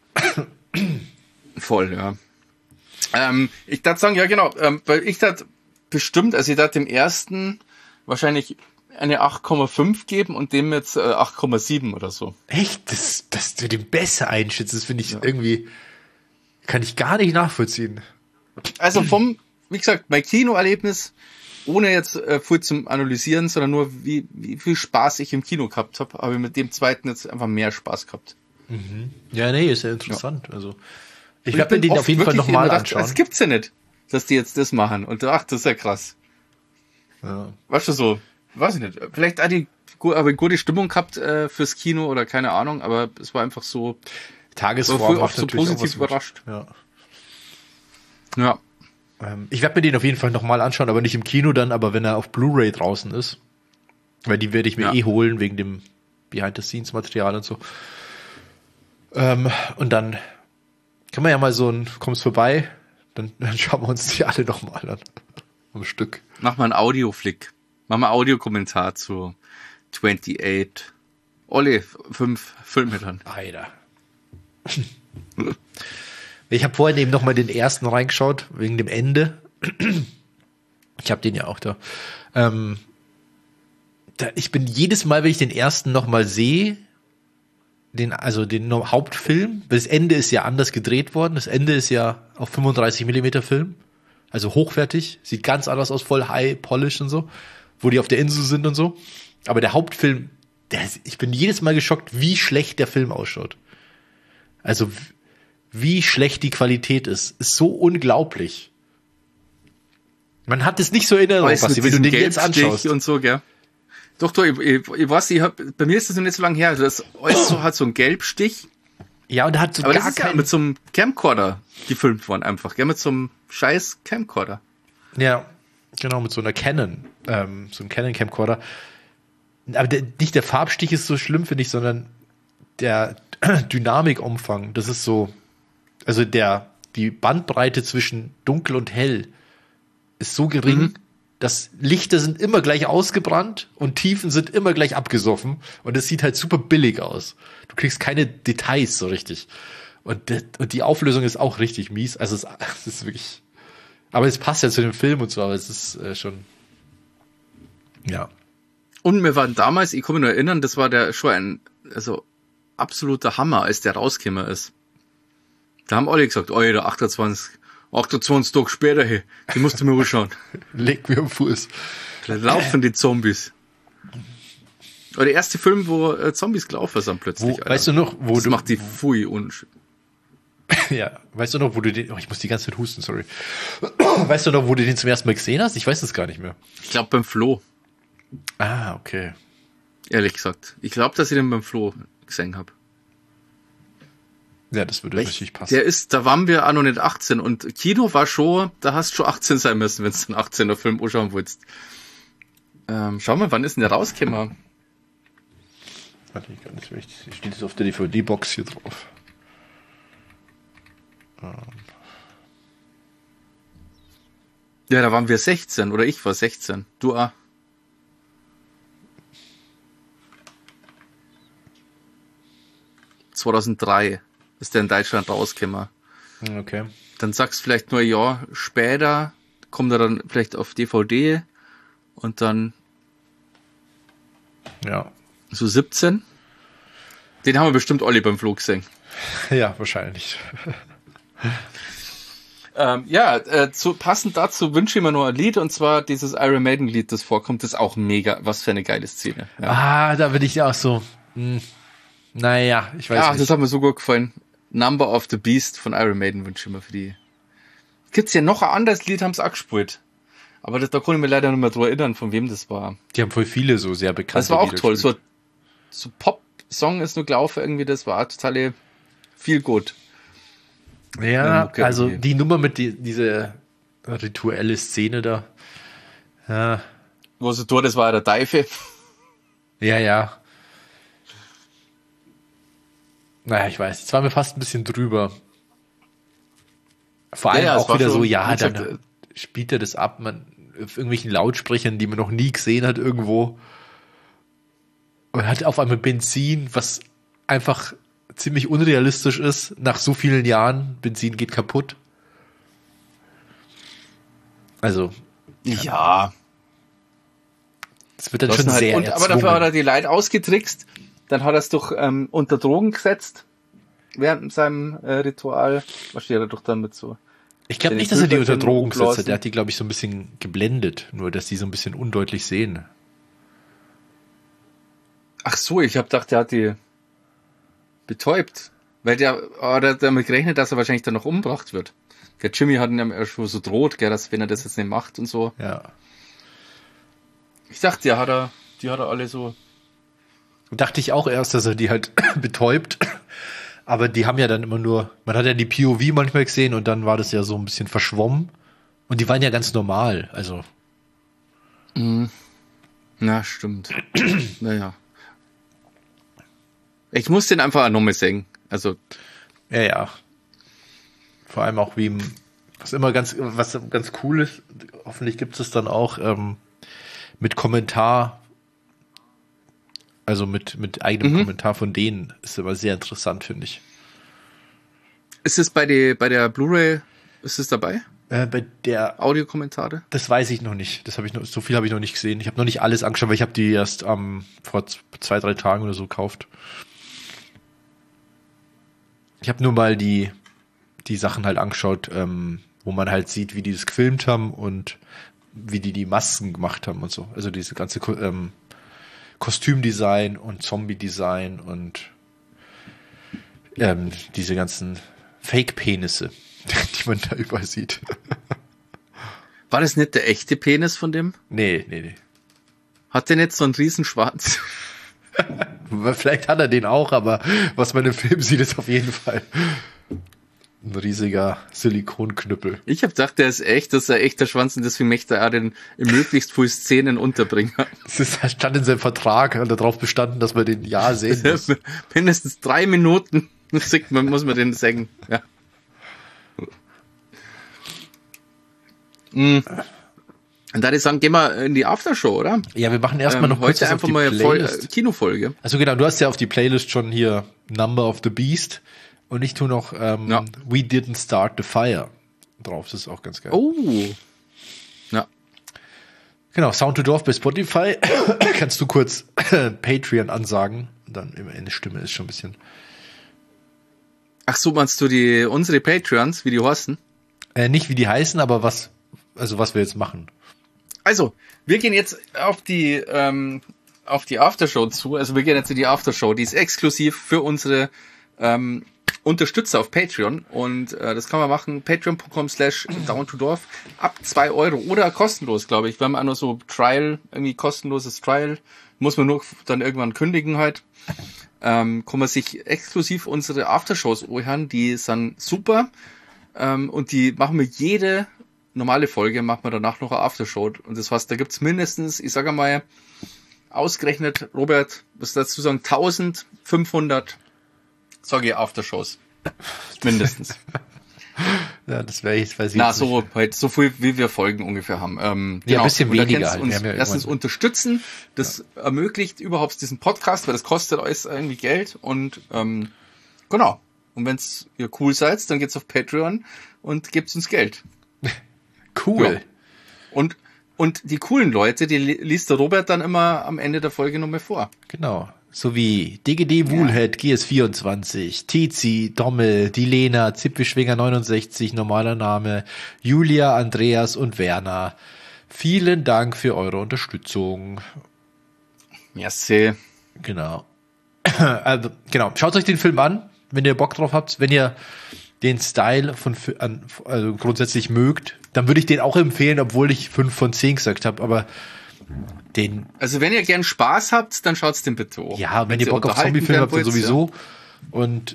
Voll, ja. Ich darf sagen, ja genau, weil ich darf bestimmt, also ich darf dem ersten wahrscheinlich eine 8,5 geben und dem jetzt 8,7 oder so. Echt? Dass du den besser einschätzt, das finde ich irgendwie, kann ich gar nicht nachvollziehen. Also wie gesagt, mein Kinoerlebnis, ohne jetzt viel zum Analysieren, sondern nur wie viel Spaß ich im Kino gehabt habe ich mit dem zweiten jetzt einfach mehr Spaß gehabt. Mhm. Ja, nee, ist ja interessant. Ja. Also ich werde mir den auf jeden Fall nochmal anschauen. Das gibt's ja nicht, dass die jetzt das machen. Und das ist ja krass. Ja. Weißt du so, weiß ich nicht. Vielleicht hat die aber gute Stimmung gehabt fürs Kino oder keine Ahnung, aber es war einfach so Tagesform oft so positiv überrascht. Ja. Ich werde mir den auf jeden Fall nochmal anschauen, aber nicht im Kino dann, aber wenn er auf Blu-ray draußen ist. Weil die werde ich mir holen, wegen dem Behind-the-Scenes-Material und so. Und dann kann man ja mal kommst vorbei, dann schauen wir uns die alle nochmal an. Am Stück. Mach mal einen Audio-Flick. Mach mal Audiokommentar zu 28. Olli, 5 Filme dann. Alter. Ich habe vorhin eben nochmal den ersten reingeschaut, wegen dem Ende. Ich habe den ja auch da. Ich bin jedes Mal, wenn ich den ersten nochmal sehe, den Hauptfilm, das Ende ist ja anders gedreht worden. Das Ende ist ja auf 35mm Film. Also hochwertig. Sieht ganz anders aus, voll high polish und so. Wo die auf der Insel sind und so. Aber der Hauptfilm, ich bin jedes Mal geschockt, wie schlecht der Film ausschaut. Also wie schlecht die Qualität ist. Ist so unglaublich. Man hat es nicht so in Erinnerung, wenn du den jetzt anschaust. Und so, gell? Doch, ich weiß, bei mir ist das noch nicht so lange her. Das alles so hat so einen Gelbstich. Ja, und hat so aber gar das ist ja mit so einem Camcorder gefilmt worden einfach, gell? Mit so einem scheiß Camcorder. Ja, genau, mit so einer Canon, so einem Canon Camcorder. Aber nicht der Farbstich ist so schlimm, finde ich, sondern der Dynamikumfang. Das ist so, also die Bandbreite zwischen dunkel und hell ist so gering, dass Lichter sind immer gleich ausgebrannt und Tiefen sind immer gleich abgesoffen und es sieht halt super billig aus. Du kriegst keine Details so richtig. Und die Auflösung ist auch richtig mies. Also es ist wirklich, aber es passt ja zu dem Film und so, aber es ist schon, ja. Und wir waren damals, ich kann mich nur erinnern, das war schon ein absoluter Hammer, als der rausgekommen ist. Da haben alle gesagt, oh, der 28 Tage später, hey, die musst du mir anschauen. Leg mir am Fuß. Da laufen die Zombies. Oder der erste Film, wo Zombies gelaufen sind plötzlich. Weißt du noch, das macht die Pfui unschön. Ja, weißt du noch, wo du den, ich muss die ganze Zeit husten, sorry. Weißt du noch, wo du den zum ersten Mal gesehen hast? Ich weiß es gar nicht mehr. Ich glaube beim Flo. Ah, okay. Ehrlich gesagt. Ich glaube, dass ich den beim Flo gesehen habe. Ja, das würde natürlich passen. Da waren wir auch noch nicht 18 und Kino war schon, da hast du schon 18 sein müssen, wenn du einen 18er Film anschauen willst. Schau mal, wann ist denn der rausgekommen? Warte, ich kann das nicht. Steht es auf der DVD-Box hier drauf. Ja, da waren wir 16 oder ich war 16. Du auch. ...2003 ist der in Deutschland rausgekommen. Okay. Dann sagst du vielleicht nur ein Jahr später, kommt er dann vielleicht auf DVD und dann Ja. so 17. Den haben wir bestimmt alle beim Flug gesehen. Ja, wahrscheinlich. Passend dazu wünsche ich mir nur ein Lied, und zwar dieses Iron Maiden Lied, das vorkommt, das ist auch mega, was für eine geile Szene. Ja. Da bin ich auch so, naja, ich weiß nicht. Das hat mir so gut gefallen. Number of the Beast von Iron Maiden wünsche ich mir für die. Gibt's ja noch ein anderes Lied, haben sie auch gespielt. Aber da kann ich mir leider nicht mehr dran erinnern, von wem das war. Die haben voll viele so sehr bekannte Das war auch Lieder toll. gespielt. So Pop-Song ist nur gelaufen irgendwie, das war total viel gut. Ja, okay, also okay. die Nummer mit diese rituelle Szene da. Ja, Wo sie tut, das war ja der Teufel. ja. Naja, ich weiß, es war mir fast ein bisschen drüber. Vor allem Ja, es auch war wieder schon, so, ja, wie gesagt, dann spielt er das ab, man auf irgendwelchen Lautsprechern, die man noch nie gesehen hat irgendwo. Und hat auf einmal Benzin, was einfach ziemlich unrealistisch ist, nach so vielen Jahren. Benzin geht kaputt. Also, Ja. es wird dann schon sehr aber dafür erzwungen. hat er die Leute ausgetrickst. Dann hat er es doch unter Drogen gesetzt. Während seinem Ritual. Was steht er doch dann mit so? Ich glaube den nicht, dass er die unter Pülverchen Drogen gesetzt hochblasen. hat. Der hat die, glaube ich, so ein bisschen geblendet. Nur, dass die so ein bisschen undeutlich sehen. Ach so, ich habe gedacht, der hat die betäubt. Weil der hat damit gerechnet, dass er wahrscheinlich dann noch umgebracht wird. Der Jimmy hat ihn ja schon so droht, gell, dass wenn er das jetzt nicht macht und so. Ja. Ich dachte, die hat er alle so. Dachte ich auch erst, dass er die halt betäubt. Aber die haben ja dann immer nur, man hat ja die POV manchmal gesehen und dann war das ja so ein bisschen verschwommen. Und die waren ja ganz normal, also. Na, stimmt. Naja. Ich muss den einfach nochmal singen. Also, Ja. Vor allem auch wie, was ganz cool ist, hoffentlich gibt es dann auch mit Kommentar, also mit eigenem Kommentar von denen, ist immer sehr interessant, finde ich. ist es bei der Blu-ray, ist es dabei? Bei der, Audiokommentare? das weiß ich noch nicht. So viel habe ich noch nicht gesehen. Ich habe noch nicht alles angeschaut, weil ich habe die erst vor 2-3 Tagen oder so gekauft. Ich habe nur mal die Sachen halt angeschaut, wo man halt sieht, wie die das gefilmt haben und wie die Masken gemacht haben und so. Also diese ganze Kostümdesign und Zombie-Design und diese ganzen Fake-Penisse, die man da überall sieht. War das nicht der echte Penis von dem? Nee. Hat der nicht so einen riesen Schwanz? Vielleicht hat er den auch, aber was man im Film sieht, ist auf jeden Fall ein riesiger Silikonknüppel. Ich hab gedacht, der ist echt, das ist ein echter Schwanz und deswegen möchte er den in möglichst viel Szenen unterbringen. Das stand in seinem Vertrag und darauf bestanden, dass man den ja sehen muss. Mindestens 3 Minuten muss man den sagen. Ja. Und da würde ich sagen, gehen wir in die Aftershow, oder? Ja, wir machen erstmal noch kurz heute was einfach auf die mal Playlist. Kinofolge. Also genau, du hast ja auf die Playlist schon hier Number of the Beast und ich tue noch We Didn't Start the Fire drauf. Das ist auch ganz geil. Oh. Ja. Genau, Sound to Dorf bei Spotify. Kannst du kurz Patreon ansagen? Und dann immer eine Stimme ist schon ein bisschen. Ach so, meinst du unsere Patreons, wie die heißen? Nicht wie die heißen, aber was wir jetzt machen. Also, wir gehen jetzt auf die Aftershow zu. Also wir gehen jetzt in die Aftershow. Die ist exklusiv für unsere Unterstützer auf Patreon und das kann man machen, patreon.com/downtodorf ab 2 Euro oder kostenlos, glaube ich. Wir haben auch noch so Trial, irgendwie kostenloses Trial, muss man nur dann irgendwann kündigen halt. Kann man sich exklusiv unsere Aftershows anhören, die sind super und die machen wir jede normale Folge, macht man danach noch eine Aftershow und das heißt, da gibt's mindestens, ich sage mal, ausgerechnet, Robert, was dazu sagen, 1500 sage ich Aftershows. Mindestens. Ja, das wäre ich, weiß ich Na, nicht. so, halt, so viel, wie wir Folgen ungefähr haben. Ja, ein bisschen weniger. Halt. Uns erstens unterstützen, das ermöglicht überhaupt diesen Podcast, weil das kostet euch irgendwie Geld und, genau. Und wenn's ihr cool seid, dann geht's auf Patreon und gebt uns Geld. Cool. Ja. Und die coolen Leute, die liest der Robert dann immer am Ende der Folge nochmal vor. Genau. So wie DGD Woolhead, GS24, Tizi, Dommel, die Lena, Zipfelschwinger 69, normaler Name, Julia, Andreas und Werner. Vielen Dank für eure Unterstützung. Merci. Genau. Also, genau. Schaut euch den Film an, wenn ihr Bock drauf habt. Wenn ihr den Style also grundsätzlich mögt, dann würde ich den auch empfehlen, obwohl ich 5 von 10 gesagt habe, aber also wenn ihr gern Spaß habt, dann schaut's den bitte an. Ja, wenn ihr Bock auf Zombiefilme habt, dann sowieso. Ja. Und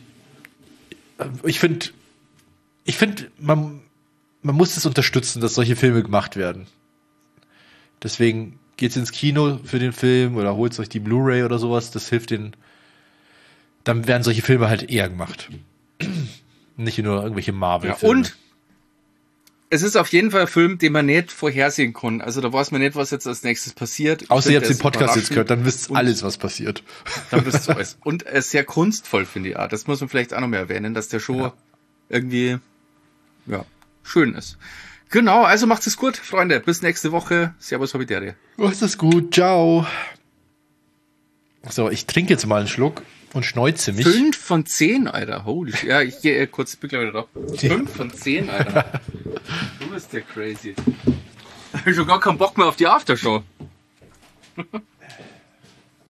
ich finde, man muss es unterstützen, dass solche Filme gemacht werden. Deswegen geht's ins Kino für den Film oder holt euch die Blu-ray oder sowas. Das hilft denen. Dann werden solche Filme halt eher gemacht. Nicht nur irgendwelche Marvel-Filme. Ja, und es ist auf jeden Fall ein Film, den man nicht vorhersehen kann. Also da weiß man nicht, was jetzt als nächstes passiert. Außer ihr habt den Podcast jetzt gehört, dann wisst ihr alles, was passiert. Dann wisst ihr alles. Und sehr kunstvoll, finde ich. Das muss man vielleicht auch noch mehr erwähnen, dass der Show irgendwie schön ist. Genau, also macht es gut, Freunde. Bis nächste Woche. Servus, Habitäre. Macht es gut. Ciao. So, ich trinke jetzt mal einen Schluck und schneuze mich. 5 von 10, Alter. Holy shit. Ja, ich gehe kurz, bin gleich wieder drauf. 5 von 10, Alter. Du bist ja crazy. Ich hab schon gar keinen Bock mehr auf die Aftershow.